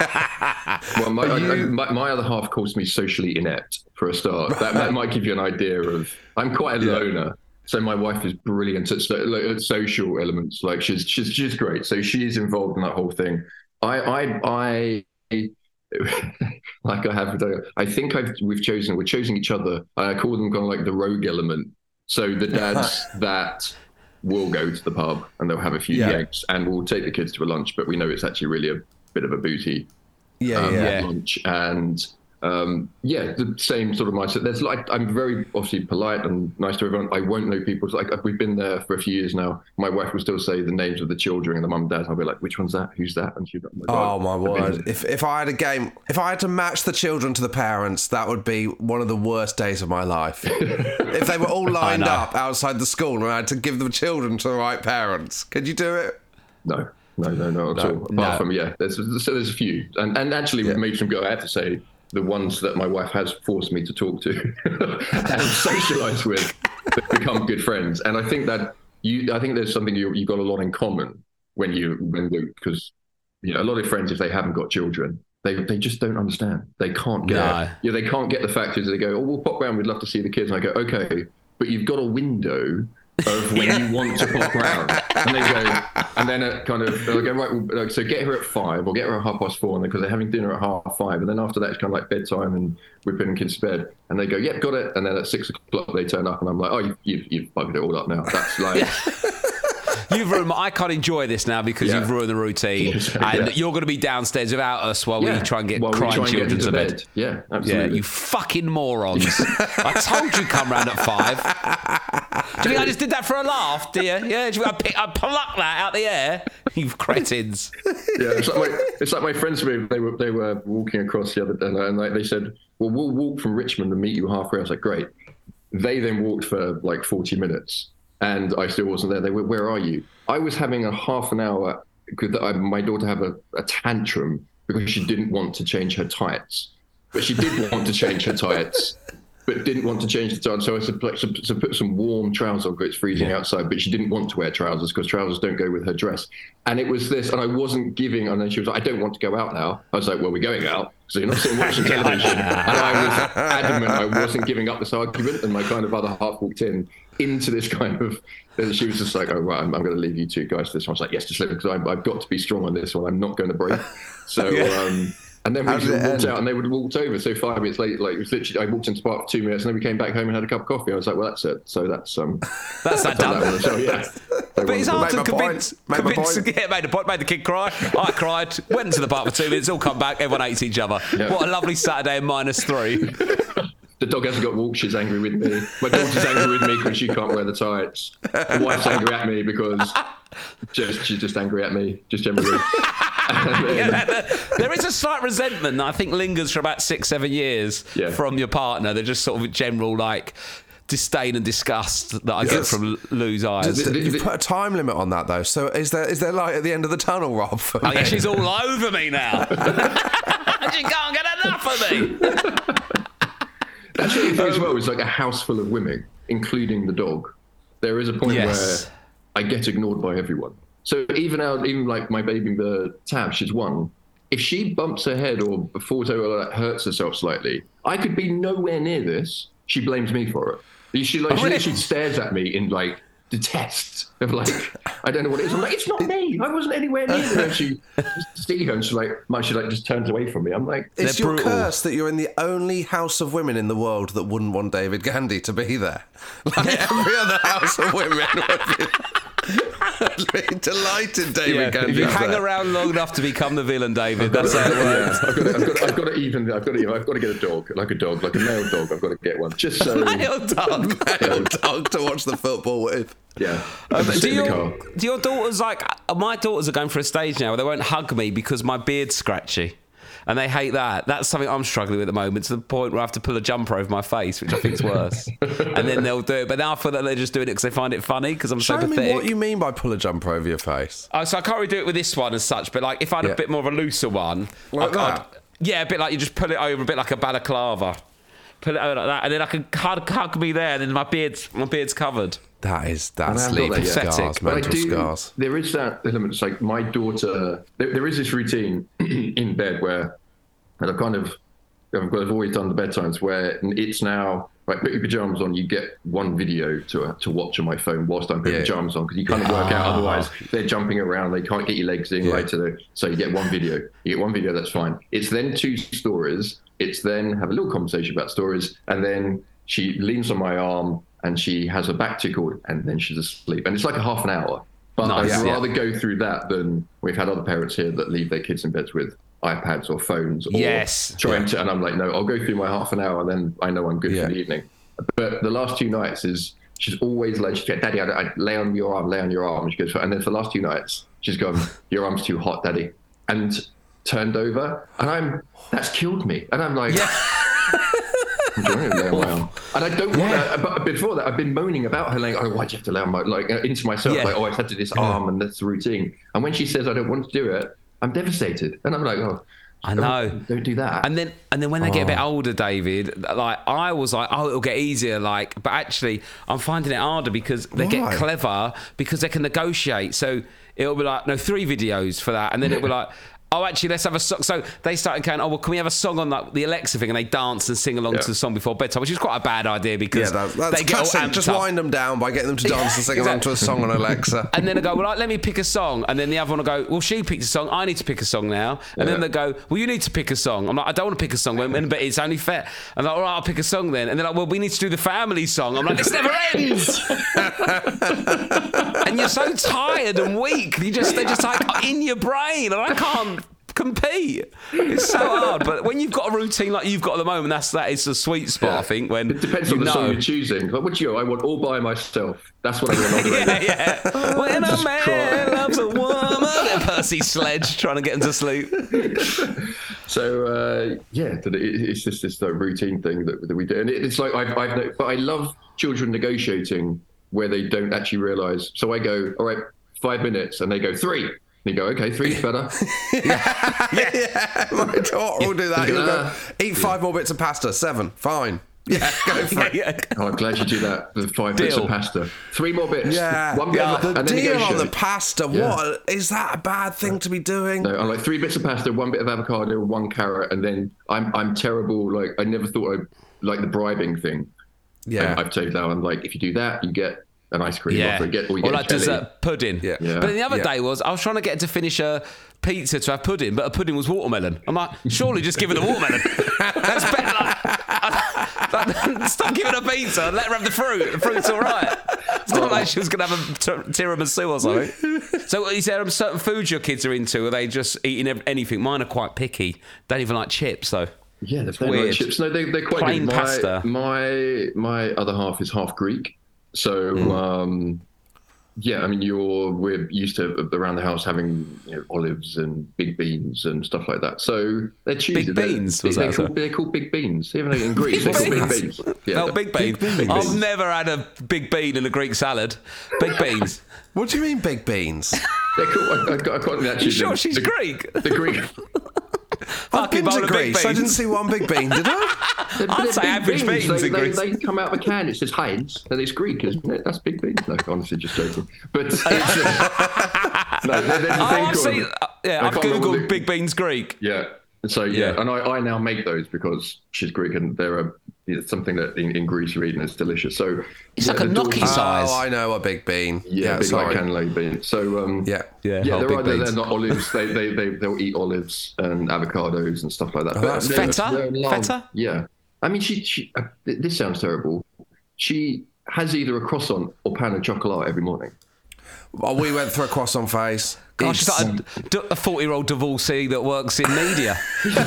[SPEAKER 6] Well, my,
[SPEAKER 2] Are you-
[SPEAKER 6] I, my, my other half calls me socially inept for a start. That, that might give you an idea of. I'm quite a loner, so my wife is brilliant at, so, like, at social elements. Like she's she's she's great. So she's involved in that whole thing. I I I. like I have, I think I've we've chosen we're choosing each other. I call them kind of like the rogue element. So the dads that will go to the pub and they'll have a few
[SPEAKER 2] Yeah.
[SPEAKER 6] yanks and we'll take the kids to a lunch, but we know it's actually really a bit of a booty
[SPEAKER 2] yeah,
[SPEAKER 6] um,
[SPEAKER 2] yeah.
[SPEAKER 6] lunch. And um, yeah, the same sort of mindset. There's like, I'm very obviously polite and nice to everyone. I won't know people. Like we've been there for a few years now. My wife will still say the names of the children and the mum and dad. I'll be like, which one's that? Who's that? And she'll be like,
[SPEAKER 2] Oh my
[SPEAKER 6] I've been
[SPEAKER 2] word!
[SPEAKER 6] there.
[SPEAKER 2] If if I had a game, if I had to match the children to the parents, that would be one of the worst days of my life. If they were all lined
[SPEAKER 1] know.
[SPEAKER 2] up outside the school and I had to give the children to the right parents, could you do it?
[SPEAKER 6] No, no, no, no, at
[SPEAKER 2] No.
[SPEAKER 6] all. Apart
[SPEAKER 1] No.
[SPEAKER 6] from, yeah, there's so there's a few. And and actually, we've made some go. I have to say, the ones that my wife has forced me to talk to and socialise with have become good friends. And I think that you, I think there's something you, you've got a lot in common when you, when because, you know, a lot of friends, if they haven't got children, they they just don't understand. They can't get,
[SPEAKER 1] No.
[SPEAKER 6] you know, they can't get the fact is they go, oh, we'll pop round, we'd love to see the kids. And I go, okay, but you've got a window of when
[SPEAKER 1] Yeah.
[SPEAKER 6] you want to pop round. And they go, and then it kind of, they'll go, right, well, so get her at five or get her at half past four, and because they're having dinner at half five. And then after that, it's kind of like bedtime and we're putting kids to bed. And they go, yep, got it. And then at six o'clock, they turn up and I'm like, oh, you've, you've, you've bugged it all up now. That's like,
[SPEAKER 1] You've ruined. My, I can't enjoy this now because
[SPEAKER 6] Yeah.
[SPEAKER 1] you've ruined the routine,
[SPEAKER 6] Yes,
[SPEAKER 1] and
[SPEAKER 6] yeah.
[SPEAKER 1] you're going to be downstairs without us while
[SPEAKER 6] yeah,
[SPEAKER 1] we try and get
[SPEAKER 6] while we
[SPEAKER 1] crying
[SPEAKER 6] try and get
[SPEAKER 1] children
[SPEAKER 6] them
[SPEAKER 1] to bed.
[SPEAKER 6] Yeah,
[SPEAKER 1] Yeah,
[SPEAKER 6] absolutely.
[SPEAKER 1] you fucking morons! I told you come round at five. Do you think I just did that for a laugh? Do you? Yeah. Do you think I, pick, I plucked that out the air? You cretins!
[SPEAKER 6] Yeah, it's like my, it's like my friends were they were they were walking across the other day, and like they said, well, we'll walk from Richmond and meet you halfway. I was like, great. They then walked for like forty minutes, and I still wasn't there. They were, where are you? I was having a half an hour because I, my daughter had a, a tantrum because she didn't want to change her tights, but she did want to change her tights. But didn't want to change the time, so I said, so, so put some warm trousers on because it's freezing
[SPEAKER 1] Yeah.
[SPEAKER 6] outside. But she didn't want to wear trousers because trousers don't go with her dress. And it was this, and I wasn't giving. And then she was like, "I don't want to go out now." I was like, "Well, we're going out, so you're not sitting watching television." And I was adamant I wasn't giving up this argument. And my kind of other half walked in into this kind of. And she was just like, "Oh right, I'm, I'm going to leave you two guys to this one." I was like, "Yes, just let me, because I've got to be strong on this one. I'm not going to break." So.
[SPEAKER 2] Yeah.
[SPEAKER 6] Um, And then we
[SPEAKER 2] How
[SPEAKER 6] just
[SPEAKER 2] did it
[SPEAKER 6] walked
[SPEAKER 2] end?
[SPEAKER 6] out, and they would have walked over. So five minutes later, like it was literally, I walked into the park for two minutes, and then we came back home and had a cup of coffee. I was like, "Well, that's it." So that's um,
[SPEAKER 1] That's that
[SPEAKER 6] done that
[SPEAKER 1] done.
[SPEAKER 6] one. So yeah,
[SPEAKER 1] But it's hard
[SPEAKER 2] Made
[SPEAKER 1] to
[SPEAKER 2] my
[SPEAKER 1] convince.
[SPEAKER 2] point. Made my
[SPEAKER 1] convince
[SPEAKER 2] point.
[SPEAKER 1] yeah, made the point. Made the kid cry. I cried. Went into the park for two minutes. All come back. Everyone hates each other.
[SPEAKER 6] Yeah.
[SPEAKER 1] What a lovely Saturday in minus three.
[SPEAKER 6] the dog hasn't got walked. She's angry with me. My daughter's angry with me because she can't wear the tights. The wife's angry at me because just she's just angry at me, just generally. And then-
[SPEAKER 1] Yeah, there is a slight resentment that I think lingers for about six, seven years
[SPEAKER 6] Yeah.
[SPEAKER 1] from your partner. They're just sort of general like disdain and disgust that I get
[SPEAKER 2] Yes.
[SPEAKER 1] from Lou's eyes.
[SPEAKER 2] Does-
[SPEAKER 6] the-
[SPEAKER 2] You've
[SPEAKER 6] the-
[SPEAKER 2] put a time limit on that though. So is there is there light at the end of the tunnel, Rob? for
[SPEAKER 1] Oh yeah,
[SPEAKER 2] me?
[SPEAKER 1] she's all over me now. She can't get enough of me.
[SPEAKER 6] That's the thing as well. It's like a house full of women, including the dog. There is a point
[SPEAKER 1] Yes.
[SPEAKER 6] where I get ignored by everyone. So even out, even like my baby, the Tab, she's one. If she bumps her head or falls over or like, hurts herself slightly, I could be nowhere near this. She blames me for it. She like
[SPEAKER 1] Oh,
[SPEAKER 6] she
[SPEAKER 1] really?
[SPEAKER 6] literally stares at me in like detest of like I don't know what it is. I'm like, it's not me. I wasn't anywhere near her. And she see her and she's like, my she like just turns away from me. I'm like,
[SPEAKER 2] It's
[SPEAKER 1] They're
[SPEAKER 2] your
[SPEAKER 1] brutal.
[SPEAKER 2] curse that you're in the only house of women in the world that wouldn't want David Gandy to be there. Like every other house of women would be, would be delighted David
[SPEAKER 1] Yeah,
[SPEAKER 2] Gandy.
[SPEAKER 1] if you
[SPEAKER 2] was
[SPEAKER 1] hang
[SPEAKER 2] there.
[SPEAKER 1] around long enough to become the villain, David, that's how it works.
[SPEAKER 6] Yeah, I've got, to, I've, got to, I've got to even. I've got to. I've got to get a dog, like a dog, like a male dog. I've got to get one, just so.
[SPEAKER 1] Male dog.
[SPEAKER 2] Male dog to watch the football with.
[SPEAKER 6] Yeah.
[SPEAKER 1] Um,
[SPEAKER 6] Just
[SPEAKER 1] do,
[SPEAKER 6] sit in the
[SPEAKER 1] your,
[SPEAKER 6] car.
[SPEAKER 1] do your daughters like? uh, My daughters are going for a stage now where they won't hug me because my beard's scratchy, and they hate that. That's something I'm struggling with at the moment, to the point where I have to pull a jumper over my face, which I think is worse. And then they'll do it, but now I feel that they're just doing it because they find it funny because I'm
[SPEAKER 2] Show
[SPEAKER 1] so
[SPEAKER 2] me
[SPEAKER 1] pathetic.
[SPEAKER 2] what you mean by pull a jumper over your face.
[SPEAKER 1] Oh, so I can't really do it with this one as such, but like if I had
[SPEAKER 2] Yeah.
[SPEAKER 1] a bit more of a looser one,
[SPEAKER 2] Like
[SPEAKER 1] I'd-
[SPEAKER 2] that?
[SPEAKER 1] I'd- yeah, a bit like you just pull it over, a bit like a balaclava. Pull it over like that, and then I can hug, hug me there, and then my beard's my beard's covered.
[SPEAKER 2] That is
[SPEAKER 6] And I
[SPEAKER 2] that's
[SPEAKER 6] haven't got
[SPEAKER 2] leaving
[SPEAKER 6] that yet.
[SPEAKER 2] scars,
[SPEAKER 6] But I
[SPEAKER 2] mental
[SPEAKER 6] do,
[SPEAKER 2] scars.
[SPEAKER 6] there is that element. It's like my daughter, there, there is this routine in bed where, and I've kind of, I've got- I've always done the bedtimes where it's now, like, put your pajamas on, you get one video to uh, to watch on my phone whilst I'm putting
[SPEAKER 2] Yeah.
[SPEAKER 6] pajamas on, because you kind of work out, otherwise they're jumping around, they can't get your legs in,
[SPEAKER 2] Yeah.
[SPEAKER 6] right to the, so you get one video. You get one video, that's fine. It's then two stories, it's then have a little conversation about stories, and then she leans on my arm and she has her back tickled, and then she's asleep. And it's like a half an hour. But
[SPEAKER 1] Nice,
[SPEAKER 6] I'd
[SPEAKER 1] yeah.
[SPEAKER 6] rather go through that than we've had other parents here that leave their kids in beds with iPads or phones or
[SPEAKER 1] Yes.
[SPEAKER 6] trying to, and I'm like, no, I'll go through my half an hour and then I know I'm good
[SPEAKER 2] Yeah.
[SPEAKER 6] for the evening. But the last two nights is, she's always like, she's like, Daddy, I, I lay on your arm, lay on your arm. And she goes, and then for the last two nights, she's gone, your arm's too hot, Daddy. And turned over, and I'm, that's killed me. And I'm like,
[SPEAKER 1] Yeah.
[SPEAKER 6] I'm enjoying it, lay on my arm. And I don't want to, but before that, I've been moaning about her, like, oh, why'd you have to lay on my, like, into myself,
[SPEAKER 1] Yeah.
[SPEAKER 6] like, oh, I had to do this arm, and that's the routine. And when she says I don't want to do it, I'm devastated. And I'm like, oh,
[SPEAKER 1] I know.
[SPEAKER 6] Don't, don't do that.
[SPEAKER 1] And then, and then when they get a bit older, David, like I was like, oh, it'll get easier. Like, but actually, I'm finding it harder because they
[SPEAKER 2] Why?
[SPEAKER 1] get clever because they can negotiate. So it'll be like, no, three videos for that, and then it'll be like, oh, actually, let's have a song. So they started going, oh, well, can we have a song on like the Alexa thing? And they dance and sing along
[SPEAKER 6] Yeah.
[SPEAKER 1] to the song before bedtime, which is quite a bad idea because
[SPEAKER 2] Yeah, that, that's
[SPEAKER 1] they get all
[SPEAKER 2] classic.
[SPEAKER 1] amped
[SPEAKER 2] Just
[SPEAKER 1] up.
[SPEAKER 2] wind them down by getting them to dance and sing along to a song on Alexa.
[SPEAKER 1] And then they go, well, like, let me pick a song. And then the other one will go, well, she picked a song. I need to pick a song now. And then
[SPEAKER 6] Yeah.
[SPEAKER 1] they go, well, you need to pick a song. I'm like, I don't want to pick a song, when- but it's only fair. I'm like, all right, I'll pick a song then. And they're like, well, we need to do the family song. I'm like, this never ends. And you're so tired and weak. You just, they're just like in your brain. And I can't compete. It's so hard. But when you've got a routine like you've got at the moment, that's that is the sweet spot,
[SPEAKER 6] Yeah.
[SPEAKER 1] I think. When
[SPEAKER 6] It depends
[SPEAKER 1] you
[SPEAKER 6] on the
[SPEAKER 1] know.
[SPEAKER 6] song you're choosing. Like, what do you? I want all by myself. That's what I want. On the radio.
[SPEAKER 1] yeah, yeah. When a
[SPEAKER 6] Just
[SPEAKER 1] man
[SPEAKER 6] cry.
[SPEAKER 1] loves a woman, and Percy Sledge trying to get him to sleep.
[SPEAKER 6] So uh, yeah, that it- it's just this like, routine thing that, that we do, and it, it's like I've, I've no- but I love children negotiating where they don't actually realise. So I go, all right, five minutes, and they go three. And you go, okay, three's better.
[SPEAKER 2] Yeah, my daughter will do that. He'll go, eat five more bits of pasta. Seven. Fine. Yeah, go for it.
[SPEAKER 1] yeah.
[SPEAKER 6] Oh, I'm glad you do that. The five bits
[SPEAKER 1] Deal.
[SPEAKER 6] of pasta, three more bits.
[SPEAKER 2] Yeah,
[SPEAKER 6] one bit,
[SPEAKER 2] yeah.
[SPEAKER 6] of-
[SPEAKER 2] The
[SPEAKER 6] and then
[SPEAKER 2] deal on the
[SPEAKER 6] negotiate.
[SPEAKER 2] pasta.
[SPEAKER 6] Yeah.
[SPEAKER 2] What is that a bad thing to be doing?
[SPEAKER 6] No, I'm like three bits of pasta, one bit of avocado, one carrot, and then I'm I'm terrible. Like I never thought I'd like the bribing thing.
[SPEAKER 2] Yeah,
[SPEAKER 6] And I've taken that. I'm like, if you do that, you get an ice cream.
[SPEAKER 1] Yeah.
[SPEAKER 6] Or, get, or you
[SPEAKER 1] or
[SPEAKER 6] get
[SPEAKER 1] like
[SPEAKER 6] a jelly.
[SPEAKER 1] dessert pudding.
[SPEAKER 2] Yeah.
[SPEAKER 6] Yeah.
[SPEAKER 1] But then the other
[SPEAKER 2] Yeah.
[SPEAKER 1] day was I was trying to get her to finish a pizza to have pudding, but a pudding was watermelon. I'm like, surely just give her the watermelon. That's better. Like, like, stop giving her pizza and let her have the fruit. The fruit's all right. It's not like she was going to have a t- tiramisu or something. So is there certain foods your kids are into? Are they just eating ev- anything? Mine are quite picky. Don't even like chips, though.
[SPEAKER 6] Yeah, they're
[SPEAKER 1] It's
[SPEAKER 6] very
[SPEAKER 1] weird.
[SPEAKER 6] like chips. No, they, they're quite
[SPEAKER 1] Plain
[SPEAKER 6] good. My,
[SPEAKER 1] pasta.
[SPEAKER 6] My my other half is half Greek, so
[SPEAKER 1] Mm.
[SPEAKER 6] um, yeah. I mean, you're we're used to around the house having you know, olives and big beans and stuff like that. So they're choosy.
[SPEAKER 1] Big
[SPEAKER 6] They're-
[SPEAKER 1] beans, was
[SPEAKER 6] they're,
[SPEAKER 1] that
[SPEAKER 6] called,
[SPEAKER 1] so?
[SPEAKER 6] they're called big beans. Even though in Greece, they're called big beans. Yeah,
[SPEAKER 1] No,
[SPEAKER 6] they're-
[SPEAKER 1] big bean.
[SPEAKER 6] Big
[SPEAKER 1] I've
[SPEAKER 6] beans.
[SPEAKER 1] never had a big bean in a Greek salad. Big beans.
[SPEAKER 2] What do you mean, big beans?
[SPEAKER 6] They're called. I, I, I can't actually.
[SPEAKER 1] You sure
[SPEAKER 6] the-
[SPEAKER 1] she's
[SPEAKER 6] the,
[SPEAKER 1] Greek?
[SPEAKER 6] The Greek.
[SPEAKER 2] I've
[SPEAKER 1] Fucking
[SPEAKER 2] been
[SPEAKER 1] bowl
[SPEAKER 2] to
[SPEAKER 1] of big
[SPEAKER 2] Greece. I didn't
[SPEAKER 1] beans.
[SPEAKER 2] see one big bean, did I?
[SPEAKER 6] They're,
[SPEAKER 1] I'd
[SPEAKER 6] they're
[SPEAKER 1] say
[SPEAKER 6] big
[SPEAKER 1] average beans
[SPEAKER 6] They,
[SPEAKER 1] in
[SPEAKER 6] they,
[SPEAKER 1] Greece.
[SPEAKER 6] they come out of a can. It says Heinz, and it's Greek, isn't it? That's big beans. No, honestly, just joking. But it's, uh, no, there- there's a
[SPEAKER 1] Oh,
[SPEAKER 6] thing
[SPEAKER 1] I've
[SPEAKER 6] called-
[SPEAKER 1] seen. uh, yeah,
[SPEAKER 6] I
[SPEAKER 1] I've
[SPEAKER 6] can't remember
[SPEAKER 1] googled
[SPEAKER 6] the-
[SPEAKER 1] big beans Greek.
[SPEAKER 6] Yeah. And so yeah,
[SPEAKER 1] Yeah.
[SPEAKER 6] and I, I now make those because she's Greek, and they're a, it's something that in, in Greece you eat and it's delicious. So
[SPEAKER 1] It's
[SPEAKER 6] yeah,
[SPEAKER 1] like a
[SPEAKER 6] the
[SPEAKER 1] gnocchi
[SPEAKER 6] daughters-
[SPEAKER 1] size.
[SPEAKER 2] Oh, I know a big bean.
[SPEAKER 6] Yeah,
[SPEAKER 2] Yeah,
[SPEAKER 6] big
[SPEAKER 2] sorry.
[SPEAKER 6] like cannellini beans. So um,
[SPEAKER 2] Yeah.
[SPEAKER 1] Yeah,
[SPEAKER 6] yeah,
[SPEAKER 1] oh,
[SPEAKER 6] they're
[SPEAKER 1] big
[SPEAKER 6] either
[SPEAKER 1] beans.
[SPEAKER 6] they're not olives. They they they they'll eat olives and avocados and stuff like that. But
[SPEAKER 2] that's
[SPEAKER 6] they're-
[SPEAKER 1] Feta?
[SPEAKER 6] they're in love.
[SPEAKER 1] Feta?
[SPEAKER 6] Yeah, I mean, she she. Uh, th- this sounds terrible. She has either a croissant or pan of chocolate every morning.
[SPEAKER 2] Well, we went through a croissant phase.
[SPEAKER 1] Gosh, she's
[SPEAKER 2] It's-
[SPEAKER 1] like a forty-year-old divorcee that works in media.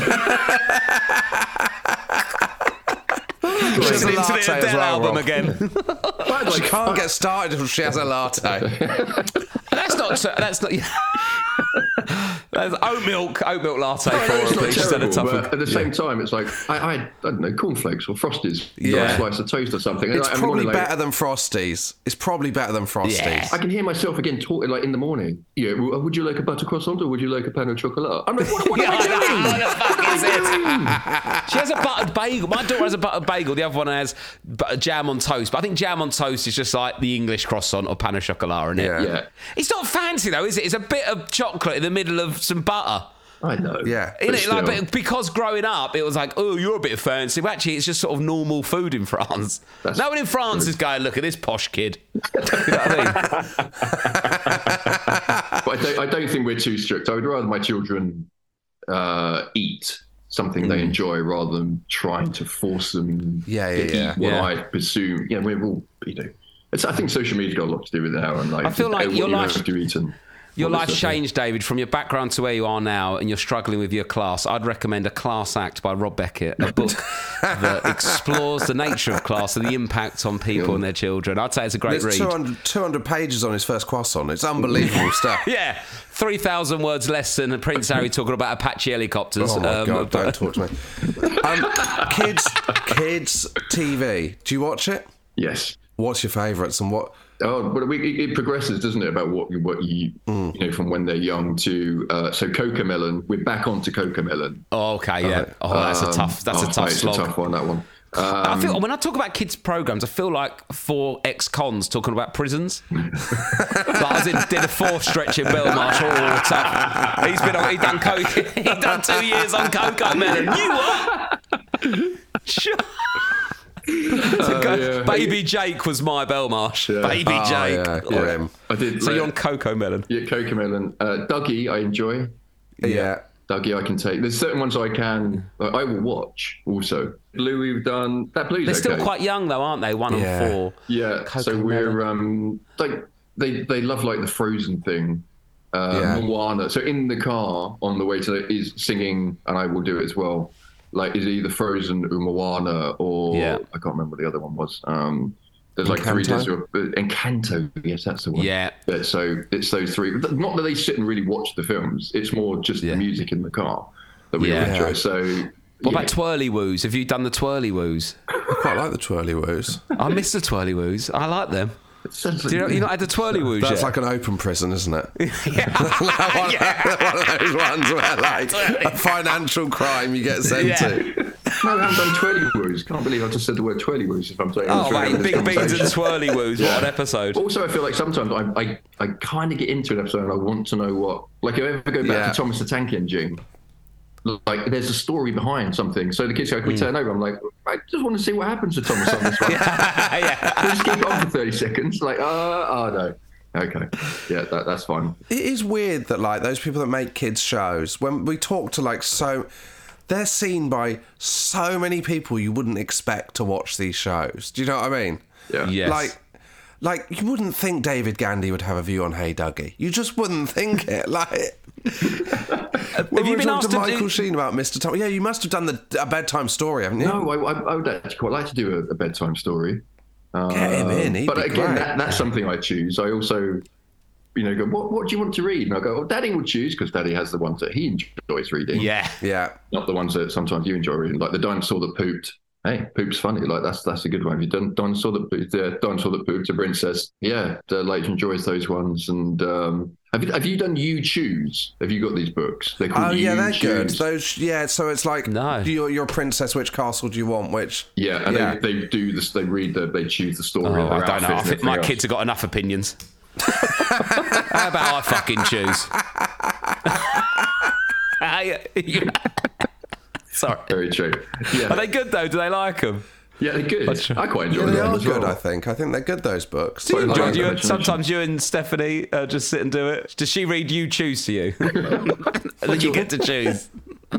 [SPEAKER 2] She has a
[SPEAKER 1] Listening to
[SPEAKER 2] latte
[SPEAKER 1] the
[SPEAKER 2] as
[SPEAKER 1] Adele
[SPEAKER 2] well,
[SPEAKER 1] album
[SPEAKER 2] Rob.
[SPEAKER 1] again.
[SPEAKER 2] She can't get started until she has a latte.
[SPEAKER 1] That's not. That's not. There's oat milk, oat milk latte
[SPEAKER 6] I
[SPEAKER 1] for
[SPEAKER 6] know it's
[SPEAKER 1] her,
[SPEAKER 6] not
[SPEAKER 1] please. Just at the
[SPEAKER 6] terrible,
[SPEAKER 1] top
[SPEAKER 6] but
[SPEAKER 1] of-
[SPEAKER 6] at the same time, it's like I, I, I don't know, cornflakes or Frosties. You
[SPEAKER 1] Yeah.
[SPEAKER 6] got a slice of toast or something.
[SPEAKER 2] It's
[SPEAKER 6] Like, I'm
[SPEAKER 2] probably
[SPEAKER 6] like,
[SPEAKER 2] better than Frosties. It's probably better than Frosties.
[SPEAKER 1] Yeah.
[SPEAKER 6] I can hear myself again talking like in the morning. Yeah, well, would you like a butter croissant or would you like a pain au chocolat? I'm like, what, what am I doing?
[SPEAKER 1] What the fuck is it? She has a buttered bagel. My daughter has a buttered bagel. The other one has bu- jam on toast. But I think jam on toast is just like the English croissant or pain au chocolat, isn't it?
[SPEAKER 2] Yeah.
[SPEAKER 6] Yeah,
[SPEAKER 1] It's not fancy though, is it? It's a bit of chocolate in the middle of some butter.
[SPEAKER 6] I know.
[SPEAKER 2] Yeah.
[SPEAKER 1] Isn't
[SPEAKER 6] But
[SPEAKER 1] it? Like,
[SPEAKER 6] still.
[SPEAKER 1] but because growing up, it was like, oh, you're a bit fancy. But actually, it's just sort of normal food in France.
[SPEAKER 6] That's
[SPEAKER 1] no one in France
[SPEAKER 6] true.
[SPEAKER 1] is going, look at this posh kid. You know what I mean?
[SPEAKER 6] But I don't, I don't think we're too strict. I would rather my children uh, eat something
[SPEAKER 1] Mm.
[SPEAKER 6] they enjoy rather than trying to force them
[SPEAKER 2] Yeah, yeah,
[SPEAKER 6] to
[SPEAKER 2] yeah.
[SPEAKER 6] eat what
[SPEAKER 1] Yeah.
[SPEAKER 6] I presume. Yeah, we're all, you know. It's, I think social media's got a lot to do with it now. And like,
[SPEAKER 1] I feel like
[SPEAKER 6] what
[SPEAKER 1] your
[SPEAKER 6] you
[SPEAKER 1] life-
[SPEAKER 6] have to eat and
[SPEAKER 1] Your
[SPEAKER 6] what
[SPEAKER 1] life's
[SPEAKER 6] is it?
[SPEAKER 1] changed, David, from your background to where you are now, and you're struggling with your class. I'd recommend A Class Act by Rob Beckett, a book that explores the nature of class and the impact on people and their children. I'd say it's a great
[SPEAKER 2] There's
[SPEAKER 1] read.
[SPEAKER 2] two hundred, two hundred pages on his first croissant. It's unbelievable stuff.
[SPEAKER 1] Yeah, three thousand words less than Prince Harry talking about Apache helicopters.
[SPEAKER 2] Oh my
[SPEAKER 1] Um,
[SPEAKER 2] god!
[SPEAKER 1] but-
[SPEAKER 2] Don't talk to me. Um, kids, kids T V. Do you watch it?
[SPEAKER 6] Yes.
[SPEAKER 2] What's your favourites and what?
[SPEAKER 6] Oh, but we, it progresses, doesn't it? About what you, what you,
[SPEAKER 2] Mm.
[SPEAKER 6] you know, from when they're young to uh, so Cocomelon. We're back onto Cocomelon.
[SPEAKER 1] Oh, okay, yeah. Oh, that's a tough. That's
[SPEAKER 6] oh,
[SPEAKER 1] a tough
[SPEAKER 6] mate,
[SPEAKER 1] slog.
[SPEAKER 6] It's a tough one. That one.
[SPEAKER 1] I
[SPEAKER 6] Um,
[SPEAKER 1] feel when I talk about kids' programs, I feel like four ex-cons talking about prisons. Like I was in, did a fourth stretch in Belmarsh. Oh, tough. He's been on. He done coke. He done two years on Cocomelon. You what? Sure. So go-
[SPEAKER 6] yeah.
[SPEAKER 1] Baby Jake was my Belmarsh.
[SPEAKER 6] Yeah.
[SPEAKER 1] Baby
[SPEAKER 2] Oh,
[SPEAKER 1] Jake.
[SPEAKER 2] yeah, grim.
[SPEAKER 6] I did.
[SPEAKER 1] So
[SPEAKER 6] like-
[SPEAKER 1] you're on Cocomelon.
[SPEAKER 6] Yeah, Cocomelon. Uh, Dougie, I enjoy.
[SPEAKER 2] Yeah.
[SPEAKER 6] Dougie, I can take. There's certain ones I can. uh, I will watch. Also, Blue, we've done. That Blue's
[SPEAKER 1] They're
[SPEAKER 6] okay.
[SPEAKER 1] still quite young though, aren't they? One
[SPEAKER 2] Yeah.
[SPEAKER 1] and four.
[SPEAKER 6] Yeah. So
[SPEAKER 1] Cocomelon.
[SPEAKER 6] we're um like they they love like the Frozen thing. Uh,
[SPEAKER 2] Yeah.
[SPEAKER 6] Moana. So in the car on the way to the, is singing, and I will do it as well. Like is either Frozen or Moana or
[SPEAKER 1] Yeah.
[SPEAKER 6] I can't remember what the other one was. Um, there's like three
[SPEAKER 2] Encanto?
[SPEAKER 6] days of Encanto. Yes, that's the one.
[SPEAKER 1] Yeah.
[SPEAKER 6] Yeah, so it's those three. Not that they sit and really watch the films. It's more just
[SPEAKER 1] Yeah.
[SPEAKER 6] the music in the car that we all
[SPEAKER 1] Yeah.
[SPEAKER 6] enjoy. So
[SPEAKER 1] What
[SPEAKER 6] yeah.
[SPEAKER 1] about Twirly Woos? Have you done the Twirly Woos?
[SPEAKER 2] I quite like the twirly woos.
[SPEAKER 1] I miss the Twirly Woos. I like them.
[SPEAKER 6] Sounds
[SPEAKER 1] Do you know, you not had the Twirly Woos
[SPEAKER 2] That's
[SPEAKER 1] yet?
[SPEAKER 2] like an open prison, isn't it?
[SPEAKER 1] yeah.
[SPEAKER 2] one, one of those ones where, like, a financial crime you get sent
[SPEAKER 1] Yeah.
[SPEAKER 2] to.
[SPEAKER 6] No, I haven't done twirly woos. Can't believe I just said the word twirly woos. If I'm saying
[SPEAKER 1] Oh,
[SPEAKER 6] this
[SPEAKER 1] mate,
[SPEAKER 6] in this
[SPEAKER 1] Big Beans and
[SPEAKER 6] conversation.
[SPEAKER 1] Twirly Woos. What an episode.
[SPEAKER 6] Also, I feel like sometimes I I, I kind of get into an episode and I want to know what. Like, if I ever go back
[SPEAKER 2] Yeah.
[SPEAKER 6] to Thomas the Tank Engine, like there's a story behind something. So the kids go, "Can we
[SPEAKER 1] Mm.
[SPEAKER 6] turn over?" I'm like, I just want to see what happens to Thomas on this one.
[SPEAKER 1] yeah.
[SPEAKER 6] Can we just keep it on for thirty seconds. Like, uh, oh no. Okay, yeah, that, that's fine.
[SPEAKER 2] It is weird that, like, those people that make kids shows, when we talk to, like, so... They're seen by so many people you wouldn't expect to watch these shows. Do you know what I mean?
[SPEAKER 6] Yeah.
[SPEAKER 1] Yes.
[SPEAKER 2] Like, like you wouldn't think David Gandy would have a view on Hey Dougie. You just wouldn't think it. Like,
[SPEAKER 1] Have
[SPEAKER 2] when
[SPEAKER 1] you
[SPEAKER 2] we
[SPEAKER 1] been
[SPEAKER 2] talked
[SPEAKER 1] asked
[SPEAKER 2] to
[SPEAKER 1] to
[SPEAKER 2] Michael
[SPEAKER 1] do...
[SPEAKER 2] Sheen about Mister Tom? Yeah, you must have done the a bedtime story, haven't you?
[SPEAKER 6] No, I, I, I would actually quite like to do a, a bedtime story.
[SPEAKER 2] Get him in. He'd
[SPEAKER 6] But
[SPEAKER 2] be
[SPEAKER 6] again,
[SPEAKER 2] great.
[SPEAKER 6] that, that's something I choose. I also, you know, go, what, what do you want to read? And I go, well, Daddy will choose because Daddy has the ones that he enjoys reading.
[SPEAKER 1] Yeah.
[SPEAKER 2] Yeah.
[SPEAKER 6] Not the ones that sometimes you enjoy reading, like the dinosaur that pooped. Hey, poop's funny. Like that's that's a good one. Have you done dinosaur that pooped? The dinosaur that pooped. A princess. Yeah, the lady enjoys those ones. And um, have you have you done You Choose? Have you got these books? They're called
[SPEAKER 2] Oh yeah,
[SPEAKER 6] You
[SPEAKER 2] they're good.
[SPEAKER 6] Choose.
[SPEAKER 2] Those yeah. So it's like,
[SPEAKER 1] No.
[SPEAKER 2] you're, you're a princess. Which castle do you want? Which
[SPEAKER 6] Yeah, and
[SPEAKER 2] Yeah.
[SPEAKER 6] They, they do this. They read the. They choose the story.
[SPEAKER 1] Oh,
[SPEAKER 6] of their
[SPEAKER 1] I don't know. I
[SPEAKER 6] outfit and
[SPEAKER 1] think my
[SPEAKER 6] everything
[SPEAKER 1] kids have got enough opinions. How about I fucking choose? Hey, you- Sorry.
[SPEAKER 6] else. Very true. Yeah,
[SPEAKER 1] Are they good though? Do they like them?
[SPEAKER 6] yeah, they're good. I quite enjoy
[SPEAKER 2] yeah, they
[SPEAKER 6] them
[SPEAKER 2] are
[SPEAKER 6] as
[SPEAKER 2] good.
[SPEAKER 6] well.
[SPEAKER 2] I think. I think they're good. Those books.
[SPEAKER 6] Do you
[SPEAKER 1] Do
[SPEAKER 6] enjoy
[SPEAKER 1] you-
[SPEAKER 6] imagination.
[SPEAKER 1] sometimes you and Stephanie uh, just sit and do it. Does she read You Choose to you? And then you get to choose.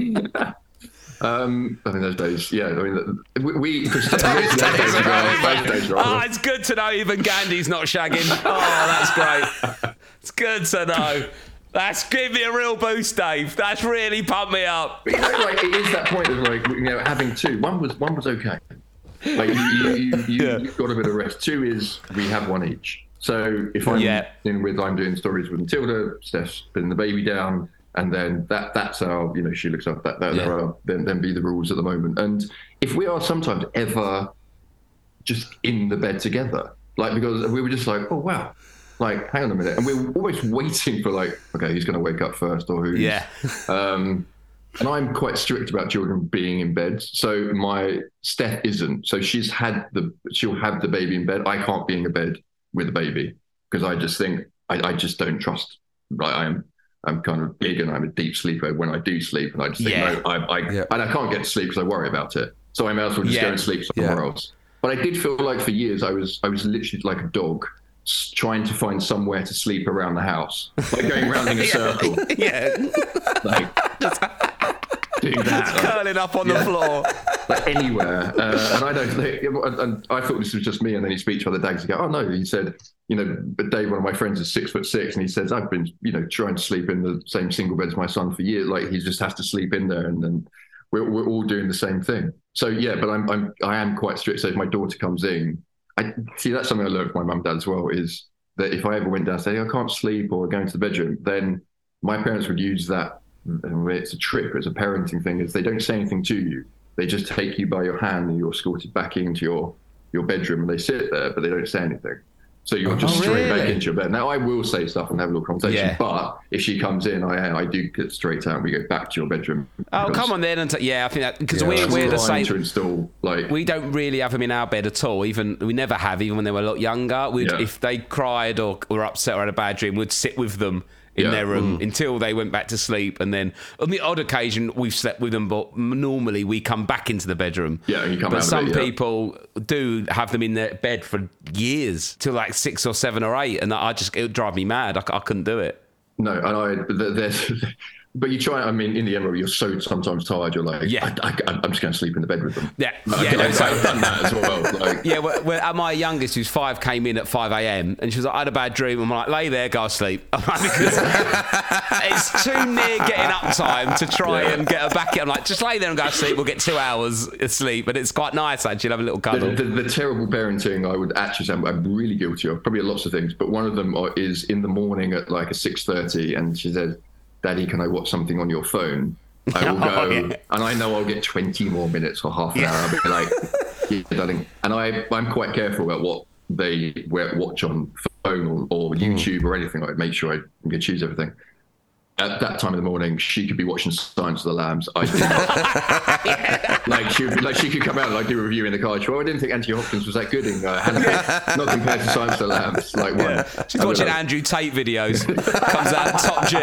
[SPEAKER 6] Um, I mean, those days, yeah. I mean, we, we because those days are gone, those days are
[SPEAKER 1] Oh,
[SPEAKER 6] over.
[SPEAKER 1] it's good to know even Gandhi's not shagging. Oh, that's great. It's good to know. That's give me a real boost, Dave. That's really pumped me up.
[SPEAKER 6] But you know, like it is that point of like you know having two. One was one was okay. Like you, you, you, you
[SPEAKER 1] Yeah.
[SPEAKER 6] you've got a bit of rest. Two is we have one each. So if I'm
[SPEAKER 1] Yeah.
[SPEAKER 6] in with I'm doing stories with Matilda, Steph's putting the baby down. And then that that's how, you know, she looks after that. that
[SPEAKER 1] Yeah.
[SPEAKER 6] are, then, then be the rules at the moment. And if we are sometimes ever just in the bed together, like, because we were just like, oh, wow, like, hang on a minute. And we we're always waiting for like, okay, who's going to wake up first or who's.
[SPEAKER 1] Yeah.
[SPEAKER 6] um, and I'm quite strict about children being in bed. So my Steph isn't. So she's had the, she'll have the baby in bed. I can't be in a bed with a baby because I just think, I, I just don't trust. Like, I am, I'm kind of big and I'm a deep sleeper when I do sleep. And I just think,
[SPEAKER 1] Yeah.
[SPEAKER 6] no, I, I,
[SPEAKER 2] Yeah.
[SPEAKER 6] and I can't get to sleep because I worry about it. So I may as well just
[SPEAKER 1] Yeah.
[SPEAKER 6] go and sleep somewhere
[SPEAKER 2] Yeah.
[SPEAKER 6] else. But I did feel like for years I was, I was literally like a dog s- trying to find somewhere to sleep around the house, like going around in a circle,
[SPEAKER 1] Yeah.
[SPEAKER 6] like doing that.
[SPEAKER 1] Curling up on the
[SPEAKER 6] Yeah.
[SPEAKER 1] floor.
[SPEAKER 6] Like anywhere. Uh, and I don't think, and, and I thought this was just me. And then he speaks to other dads and go, oh no, he said, you know, but Dave, one of my friends is six foot six. And he says, I've been, you know, trying to sleep in the same single bed as my son for years. Like he just has to sleep in there. And then we're, we're all doing the same thing. So yeah, but I'm, I'm, I am quite strict. So if my daughter comes in, I see that's something I learned from my mum and dad as well, is that if I ever went down and say, I can't sleep or go into the bedroom, then my parents would use that. And it's a trick, it's a parenting thing, is they don't say anything to you. They just take you by your hand and you're escorted back into your, your bedroom and they sit there, but they don't say anything. So you're just
[SPEAKER 1] Oh,
[SPEAKER 6] straight
[SPEAKER 1] really?
[SPEAKER 6] back into your bed. Now I will say stuff and have a little conversation,
[SPEAKER 1] Yeah.
[SPEAKER 6] but if she comes in, I I do get straight out and we go back to your bedroom.
[SPEAKER 1] Oh,
[SPEAKER 6] because
[SPEAKER 1] come on then. And t- yeah, I think that, because
[SPEAKER 2] Yeah.
[SPEAKER 1] we're,
[SPEAKER 6] it's
[SPEAKER 1] we're the
[SPEAKER 6] trying
[SPEAKER 1] same.
[SPEAKER 6] to install, like,
[SPEAKER 1] We don't really have them in our bed at all. Even we never have, even when they were a lot younger. We'd,
[SPEAKER 6] Yeah.
[SPEAKER 1] If they cried or were upset or had a bad dream, we'd sit with them in
[SPEAKER 6] Yeah.
[SPEAKER 1] their room
[SPEAKER 6] Mm.
[SPEAKER 1] until they went back to sleep. And then on the odd occasion, we've slept with them, but normally we come back into the bedroom.
[SPEAKER 6] Yeah, and you come
[SPEAKER 1] but
[SPEAKER 6] out of
[SPEAKER 1] some
[SPEAKER 6] it, yeah.
[SPEAKER 1] people do have them in their bed for years, till like six or seven or eight, and I just it would drive me mad. I, c- I couldn't do it.
[SPEAKER 6] no, and I, th- there's, but you try, I mean, in the end, you're so sometimes tired, you're like,
[SPEAKER 1] Yeah.
[SPEAKER 6] I, I, I'm just going to sleep in the bed with them.
[SPEAKER 1] Yeah,
[SPEAKER 6] Like,
[SPEAKER 1] yeah. no,
[SPEAKER 6] I've,
[SPEAKER 1] so-
[SPEAKER 6] I've done that as well. Like,
[SPEAKER 1] Yeah, well, well, my youngest, who's five, came in at five a.m. and she was like, I had a bad dream. I'm like, lay there, go to sleep. I'm like, because it's too near getting up time to try
[SPEAKER 6] Yeah.
[SPEAKER 1] and get her back in. I'm like, just lay there and go to sleep. We'll get two hours of sleep. And it's quite nice, actually, to have a little
[SPEAKER 6] The,
[SPEAKER 1] cuddle.
[SPEAKER 6] the, the terrible parenting I would actually say I'm, I'm really guilty of, probably lots of things, but one of them are, is in the morning at like a six thirty and she says, Daddy, can I watch something on your phone? I will go,
[SPEAKER 1] Oh, yeah.
[SPEAKER 6] and I know I'll get twenty more minutes or half an hour. I'll be like, yeah, darling. And I, I'm quite careful about what they watch on phone or, or YouTube or anything. I make sure I can choose everything. At that time of the morning, she could be watching Silence of the Lambs. I did not. Like she would be like she could come out and like do a review in the car. Well, I didn't think Anthony Hopkins was that good in uh, Hannah, not compared to Silence of the Lambs. Like one,
[SPEAKER 1] Yeah. She's
[SPEAKER 6] I would
[SPEAKER 1] watching
[SPEAKER 6] have-
[SPEAKER 1] Andrew Tate videos. Comes out top G.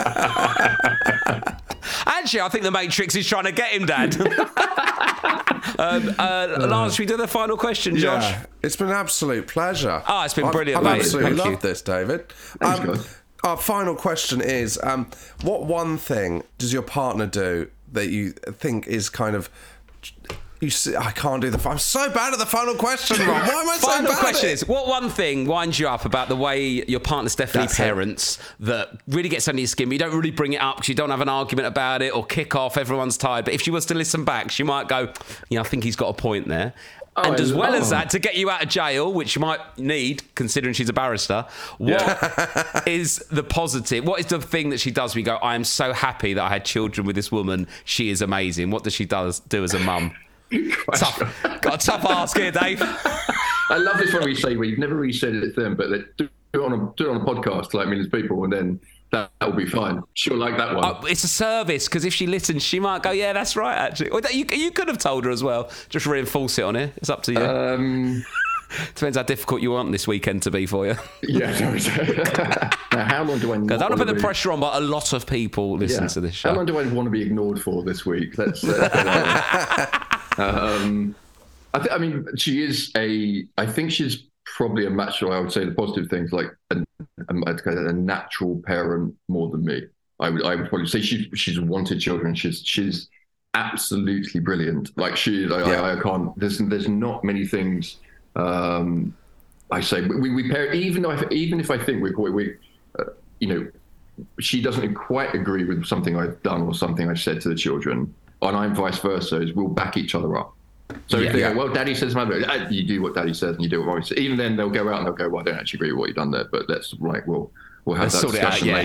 [SPEAKER 1] Actually, I think the Matrix is trying to get him, Dad. um, uh, Lance, should we do the final question, Josh?
[SPEAKER 2] Yeah, it's been an absolute pleasure.
[SPEAKER 1] Oh, it's been
[SPEAKER 2] I've-
[SPEAKER 1] brilliant,
[SPEAKER 2] I've
[SPEAKER 1] mate.
[SPEAKER 2] absolutely
[SPEAKER 1] Thank you.
[SPEAKER 2] loved this, David.
[SPEAKER 6] Thanks,
[SPEAKER 2] Um,
[SPEAKER 6] guys.
[SPEAKER 2] our final question is: um, what one thing does your partner do that you think is kind of you? See, I can't do the. I'm so bad at the final question, Ron. Why am I so
[SPEAKER 1] Final
[SPEAKER 2] bad?
[SPEAKER 1] question
[SPEAKER 2] at it?
[SPEAKER 1] is, what one thing winds you up about the way your partner Stephanie
[SPEAKER 2] That's it.
[SPEAKER 1] parents that really gets under your skin, but you don't really bring it up because you don't have an argument about it or kick off, everyone's tired. But if she was to listen back, she might go, yeah, I think he's got a point there. And
[SPEAKER 6] I
[SPEAKER 1] as well as
[SPEAKER 6] love-
[SPEAKER 1] that, to get you out of jail, which you might need, considering she's a barrister, what is the positive? What is the thing that she does? We go, I am so happy that I had children with this woman. She is amazing. What does she does do as a mum? Tough. Got a tough ask here, Dave.
[SPEAKER 6] I love this one where you say, well, you've never really said it to them, but they do it on a, do it on a podcast to like millions of people, and then that will be fine. She'll like that one.
[SPEAKER 1] Oh, it's a service, because if she listens, she might go, yeah, that's right, actually. Or that- you, you could have told her as well. Just reinforce it on her. It's up to you.
[SPEAKER 6] Um,
[SPEAKER 1] Depends how difficult you want this weekend to be for you.
[SPEAKER 6] yeah. Now, how long do I?
[SPEAKER 1] Because I don't
[SPEAKER 6] want
[SPEAKER 1] put
[SPEAKER 6] to
[SPEAKER 1] the
[SPEAKER 6] be-
[SPEAKER 1] pressure on, but a lot of people listen
[SPEAKER 6] Yeah.
[SPEAKER 1] to this
[SPEAKER 6] How
[SPEAKER 1] show.
[SPEAKER 6] long do I want to be ignored for this week? That's. Uh, um, I, th- I mean, she is a. I think she's probably a match. I would say the positive things like a, a, a natural parent more than me. I would. I would probably say she's she's wanted children. She's she's absolutely brilliant. Like she. I,
[SPEAKER 2] Yeah.
[SPEAKER 6] I, I can't. There's there's not many things. Um, I say we we pair even though I, even if I think we we uh, you know she doesn't quite agree with something I've done or something I've said to the children, and I'm vice versa, is we'll back each other up. So
[SPEAKER 1] Yeah.
[SPEAKER 6] if they
[SPEAKER 2] Yeah.
[SPEAKER 6] go, well, Daddy says, Mother, uh, you do what Daddy says and you do what Mommy says. Even then, they'll go out and they'll go, well, I don't actually agree with what you've done there, but let's like we'll we'll have
[SPEAKER 1] Let's
[SPEAKER 6] that
[SPEAKER 1] sort it out,
[SPEAKER 6] discussion
[SPEAKER 1] yeah.
[SPEAKER 6] later.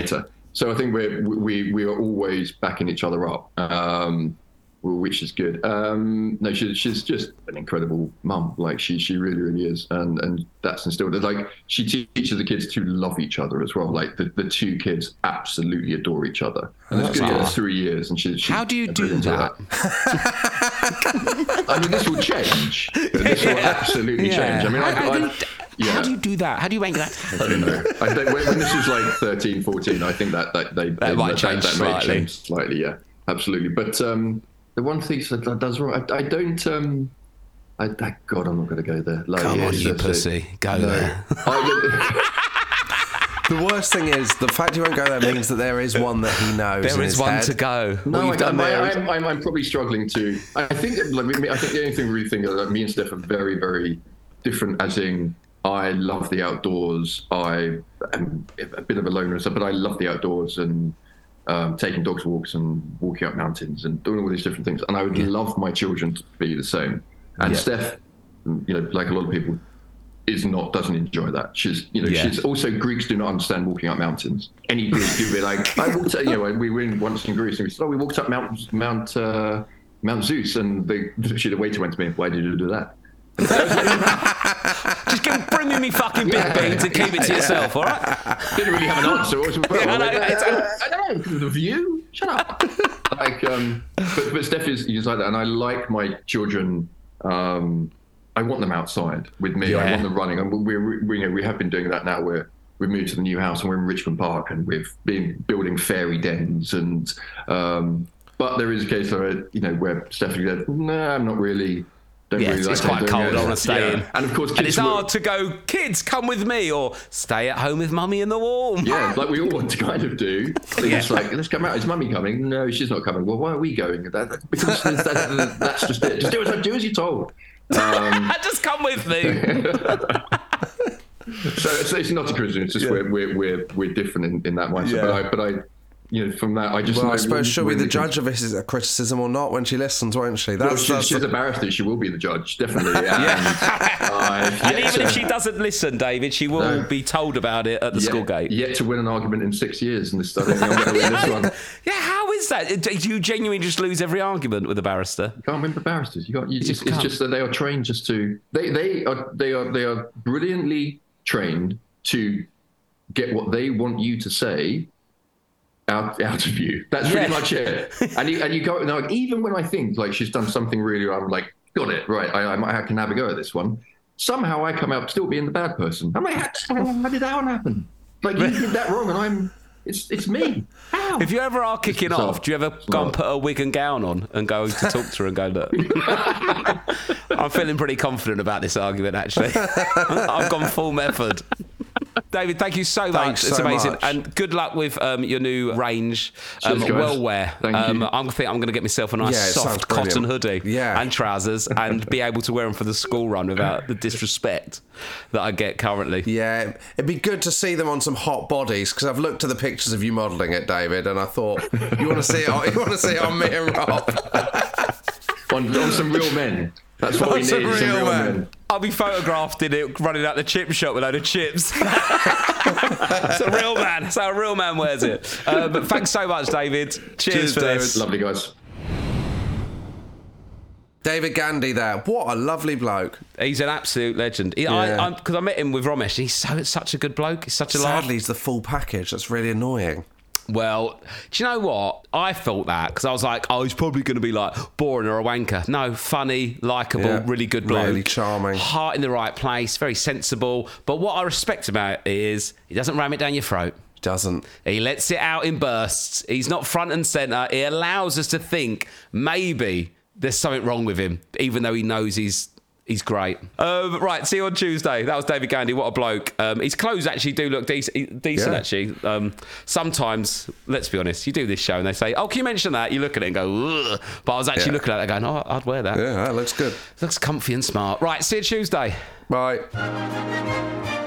[SPEAKER 6] so I think we're we we are always backing each other up, um, which is good. Um, no, she's she's just an incredible mum. Like she she really really is, and and that's instilled. Like she teaches the kids to love each other as well. Like the, the two kids absolutely adore each other. And it's good. It's three years, and she. she
[SPEAKER 1] How do you do that?
[SPEAKER 6] that. I mean, this will change. This will absolutely
[SPEAKER 1] Yeah.
[SPEAKER 6] change. I mean, I,
[SPEAKER 1] how,
[SPEAKER 6] I,
[SPEAKER 1] do you,
[SPEAKER 6] yeah.
[SPEAKER 1] how do you do that? How do you make that
[SPEAKER 6] I don't know. I think when, when this was like thirteen, fourteen, I think that, that they
[SPEAKER 1] That
[SPEAKER 6] they,
[SPEAKER 1] might change
[SPEAKER 6] that, that may
[SPEAKER 1] slightly.
[SPEAKER 6] change slightly. Yeah, absolutely. But um, the one thing that that does wrong, I, I don't. Um, I, I, God, I'm not going to go there. Like,
[SPEAKER 1] Come
[SPEAKER 6] yeah,
[SPEAKER 1] on,
[SPEAKER 6] it's
[SPEAKER 1] you
[SPEAKER 6] just-
[SPEAKER 1] pussy. Go
[SPEAKER 6] no.
[SPEAKER 1] there.
[SPEAKER 6] I,
[SPEAKER 2] The worst thing is the fact you won't go there means that there is one that he knows.
[SPEAKER 1] There
[SPEAKER 2] in
[SPEAKER 1] is
[SPEAKER 2] his
[SPEAKER 1] one
[SPEAKER 2] head.
[SPEAKER 1] to go.
[SPEAKER 6] No,
[SPEAKER 1] What you've
[SPEAKER 6] I,
[SPEAKER 1] done
[SPEAKER 6] I,
[SPEAKER 1] there
[SPEAKER 6] I,
[SPEAKER 1] is-
[SPEAKER 6] I'm, I'm, I'm probably struggling to. I think, like, me- I think the only thing we really think is that me and Steph are very, very different. As in, I love the outdoors. I am a bit of a loner and stuff, but I love the outdoors and um, taking dogs walks and walking up mountains and doing all these different things. And I would love my children to be the same. And
[SPEAKER 1] Yeah.
[SPEAKER 6] Steph, you know, like a lot of people, is not doesn't enjoy that. She's you know
[SPEAKER 1] Yeah.
[SPEAKER 6] she's also Greeks do not understand walking up mountains. Any Greek would be like, I walked you know we were in once in Greece and we said, oh, we walked up Mount Mount uh, Mount Zeus, and the she the waiter went to me, why did you do that?
[SPEAKER 1] Just give, bring me me fucking big
[SPEAKER 6] Yeah.
[SPEAKER 1] beans and keep it to yourself, all right?
[SPEAKER 6] Didn't really have an answer. What was the
[SPEAKER 1] Yeah, I know,
[SPEAKER 6] like,
[SPEAKER 1] it's-
[SPEAKER 6] uh, I don't know, because of the view. Shut up. like, um, but, but Steph is, is like that, and I like my children. Um, I want them outside with me. I
[SPEAKER 1] Yeah.
[SPEAKER 6] want them running, and we're, we you know we have been doing that now. We're we've moved to the new house, and we're in Richmond Park, and we've been building fairy dens, and um, but there is a case where you know where Stephanie said, "No, nah, I'm not really." Don't
[SPEAKER 1] Yeah,
[SPEAKER 6] really
[SPEAKER 1] it's,
[SPEAKER 6] like
[SPEAKER 1] it's quite
[SPEAKER 6] doing
[SPEAKER 1] cold.
[SPEAKER 6] it."
[SPEAKER 1] I want to stay
[SPEAKER 6] Yeah.
[SPEAKER 1] in.
[SPEAKER 6] And of course,
[SPEAKER 1] and
[SPEAKER 6] kids
[SPEAKER 1] it's
[SPEAKER 6] will-
[SPEAKER 1] hard to go, kids, come with me, or stay at home with mummy in the warm.
[SPEAKER 6] Yeah, like we all want to kind of do. It's like, let's come out. Is mummy coming? No, she's not coming. Well, why are we going? That, that- because that, that, that's just it. Just do as, do as you're told. Um,
[SPEAKER 1] Just come with me.
[SPEAKER 6] so, so it's not a criticism. It's just
[SPEAKER 1] Yeah.
[SPEAKER 6] we're, we're we're we're different in, in that mindset.
[SPEAKER 1] Yeah.
[SPEAKER 6] But I but I you know from that I just
[SPEAKER 2] Well,
[SPEAKER 6] know
[SPEAKER 2] I suppose she'll be
[SPEAKER 6] when
[SPEAKER 2] the
[SPEAKER 6] we
[SPEAKER 2] judge of this is a criticism or not when she listens, won't she?
[SPEAKER 6] Well,
[SPEAKER 2] That's,
[SPEAKER 6] she's,
[SPEAKER 2] that's
[SPEAKER 6] she's
[SPEAKER 2] the-
[SPEAKER 6] a barrister. She will be the judge, definitely. And, I've
[SPEAKER 1] And
[SPEAKER 6] yet
[SPEAKER 1] even
[SPEAKER 6] to-
[SPEAKER 1] if she doesn't listen, David, she will
[SPEAKER 6] No.
[SPEAKER 1] be told about it at the
[SPEAKER 6] yet,
[SPEAKER 1] school gate.
[SPEAKER 6] yet to win an argument in six years, and this I don't think I'm going to win this one.
[SPEAKER 1] Yeah, how is that? Do you genuinely just lose every argument with a barrister?
[SPEAKER 6] You can't win for barristers. You got. You,
[SPEAKER 1] just
[SPEAKER 6] it's, it's
[SPEAKER 1] can't.
[SPEAKER 6] just that they are trained just to. They they are they are they are brilliantly trained to get what they want you to say out out of you. That's
[SPEAKER 1] Yeah.
[SPEAKER 6] pretty much it. And you and you go now. Even when I think like she's done something really, I'm like, got it right. I I, might, I can have a go at this one. Somehow I come out still being the bad person. I'm like, how, how did that one happen? Like you did that wrong, and I'm. It's it's me. How?
[SPEAKER 1] If you ever are kicking
[SPEAKER 6] bizarre.
[SPEAKER 1] off, do you ever go and
[SPEAKER 6] Bizarre.
[SPEAKER 1] put a wig and gown on and go to talk to her and go, look, I'm feeling pretty confident about this argument, actually. I've gone full method. David, thank you so much.
[SPEAKER 2] Thanks
[SPEAKER 1] It's
[SPEAKER 2] so
[SPEAKER 1] amazing.
[SPEAKER 2] much.
[SPEAKER 1] And good luck with um, your new range, um,
[SPEAKER 6] Cheers, guys.
[SPEAKER 1] well wear.
[SPEAKER 6] Thank
[SPEAKER 1] um,
[SPEAKER 6] you.
[SPEAKER 1] I'm think I'm going to get myself a nice
[SPEAKER 2] Yeah, it sounds
[SPEAKER 1] soft cotton
[SPEAKER 2] brilliant.
[SPEAKER 1] hoodie
[SPEAKER 2] Yeah.
[SPEAKER 1] and trousers and be able to wear them for the school run without the disrespect that I get currently.
[SPEAKER 2] Yeah, it'd be good to see them on some hot bodies because I've looked at the pictures of you modelling it, David, and I thought you want to see it. On, you want to see it on me and Rob.
[SPEAKER 6] on, on some real men. That's what
[SPEAKER 2] On
[SPEAKER 6] we need.
[SPEAKER 2] some
[SPEAKER 6] Some
[SPEAKER 2] real
[SPEAKER 6] real
[SPEAKER 2] men.
[SPEAKER 6] men.
[SPEAKER 1] I'll be photographed in it running out the chip shop with a load of chips. It's a real man. That's how a real man wears it. Uh, but thanks so much, David. Cheers,
[SPEAKER 2] Cheers,
[SPEAKER 1] for
[SPEAKER 2] David.
[SPEAKER 1] this.
[SPEAKER 6] Lovely guys.
[SPEAKER 2] David Gandy there. What a lovely bloke.
[SPEAKER 1] He's an absolute legend. He,
[SPEAKER 2] Yeah.
[SPEAKER 1] I, because I met him with Romesh. He's so such a good bloke. He's such a laugh.
[SPEAKER 2] Sadly, he's the full package. That's really annoying.
[SPEAKER 1] Well, do you know what? I thought that because I was like, oh, he's probably going to be like boring or a wanker. No, funny, likeable,
[SPEAKER 2] Yeah,
[SPEAKER 1] really good bloke.
[SPEAKER 2] really charming.
[SPEAKER 1] Heart in the right place, very sensible. But what I respect about it is he doesn't ram it down your throat.
[SPEAKER 2] Doesn't.
[SPEAKER 1] He lets it out in bursts. He's not front and centre. He allows us to think maybe there's something wrong with him, even though he knows he's he's great. Um, right, see you on Tuesday. That was David Gandy. What a bloke. Um, his clothes actually do look decent, decent
[SPEAKER 2] Yeah.
[SPEAKER 1] actually. Um, sometimes, let's be honest, you do this show and they say, oh, can you mention that? You look at it and go, ugh. But I was actually
[SPEAKER 2] Yeah.
[SPEAKER 1] looking at it going, oh, I'd wear that.
[SPEAKER 2] Yeah, that looks good.
[SPEAKER 1] Looks comfy and smart. Right, see you Tuesday.
[SPEAKER 2] Bye.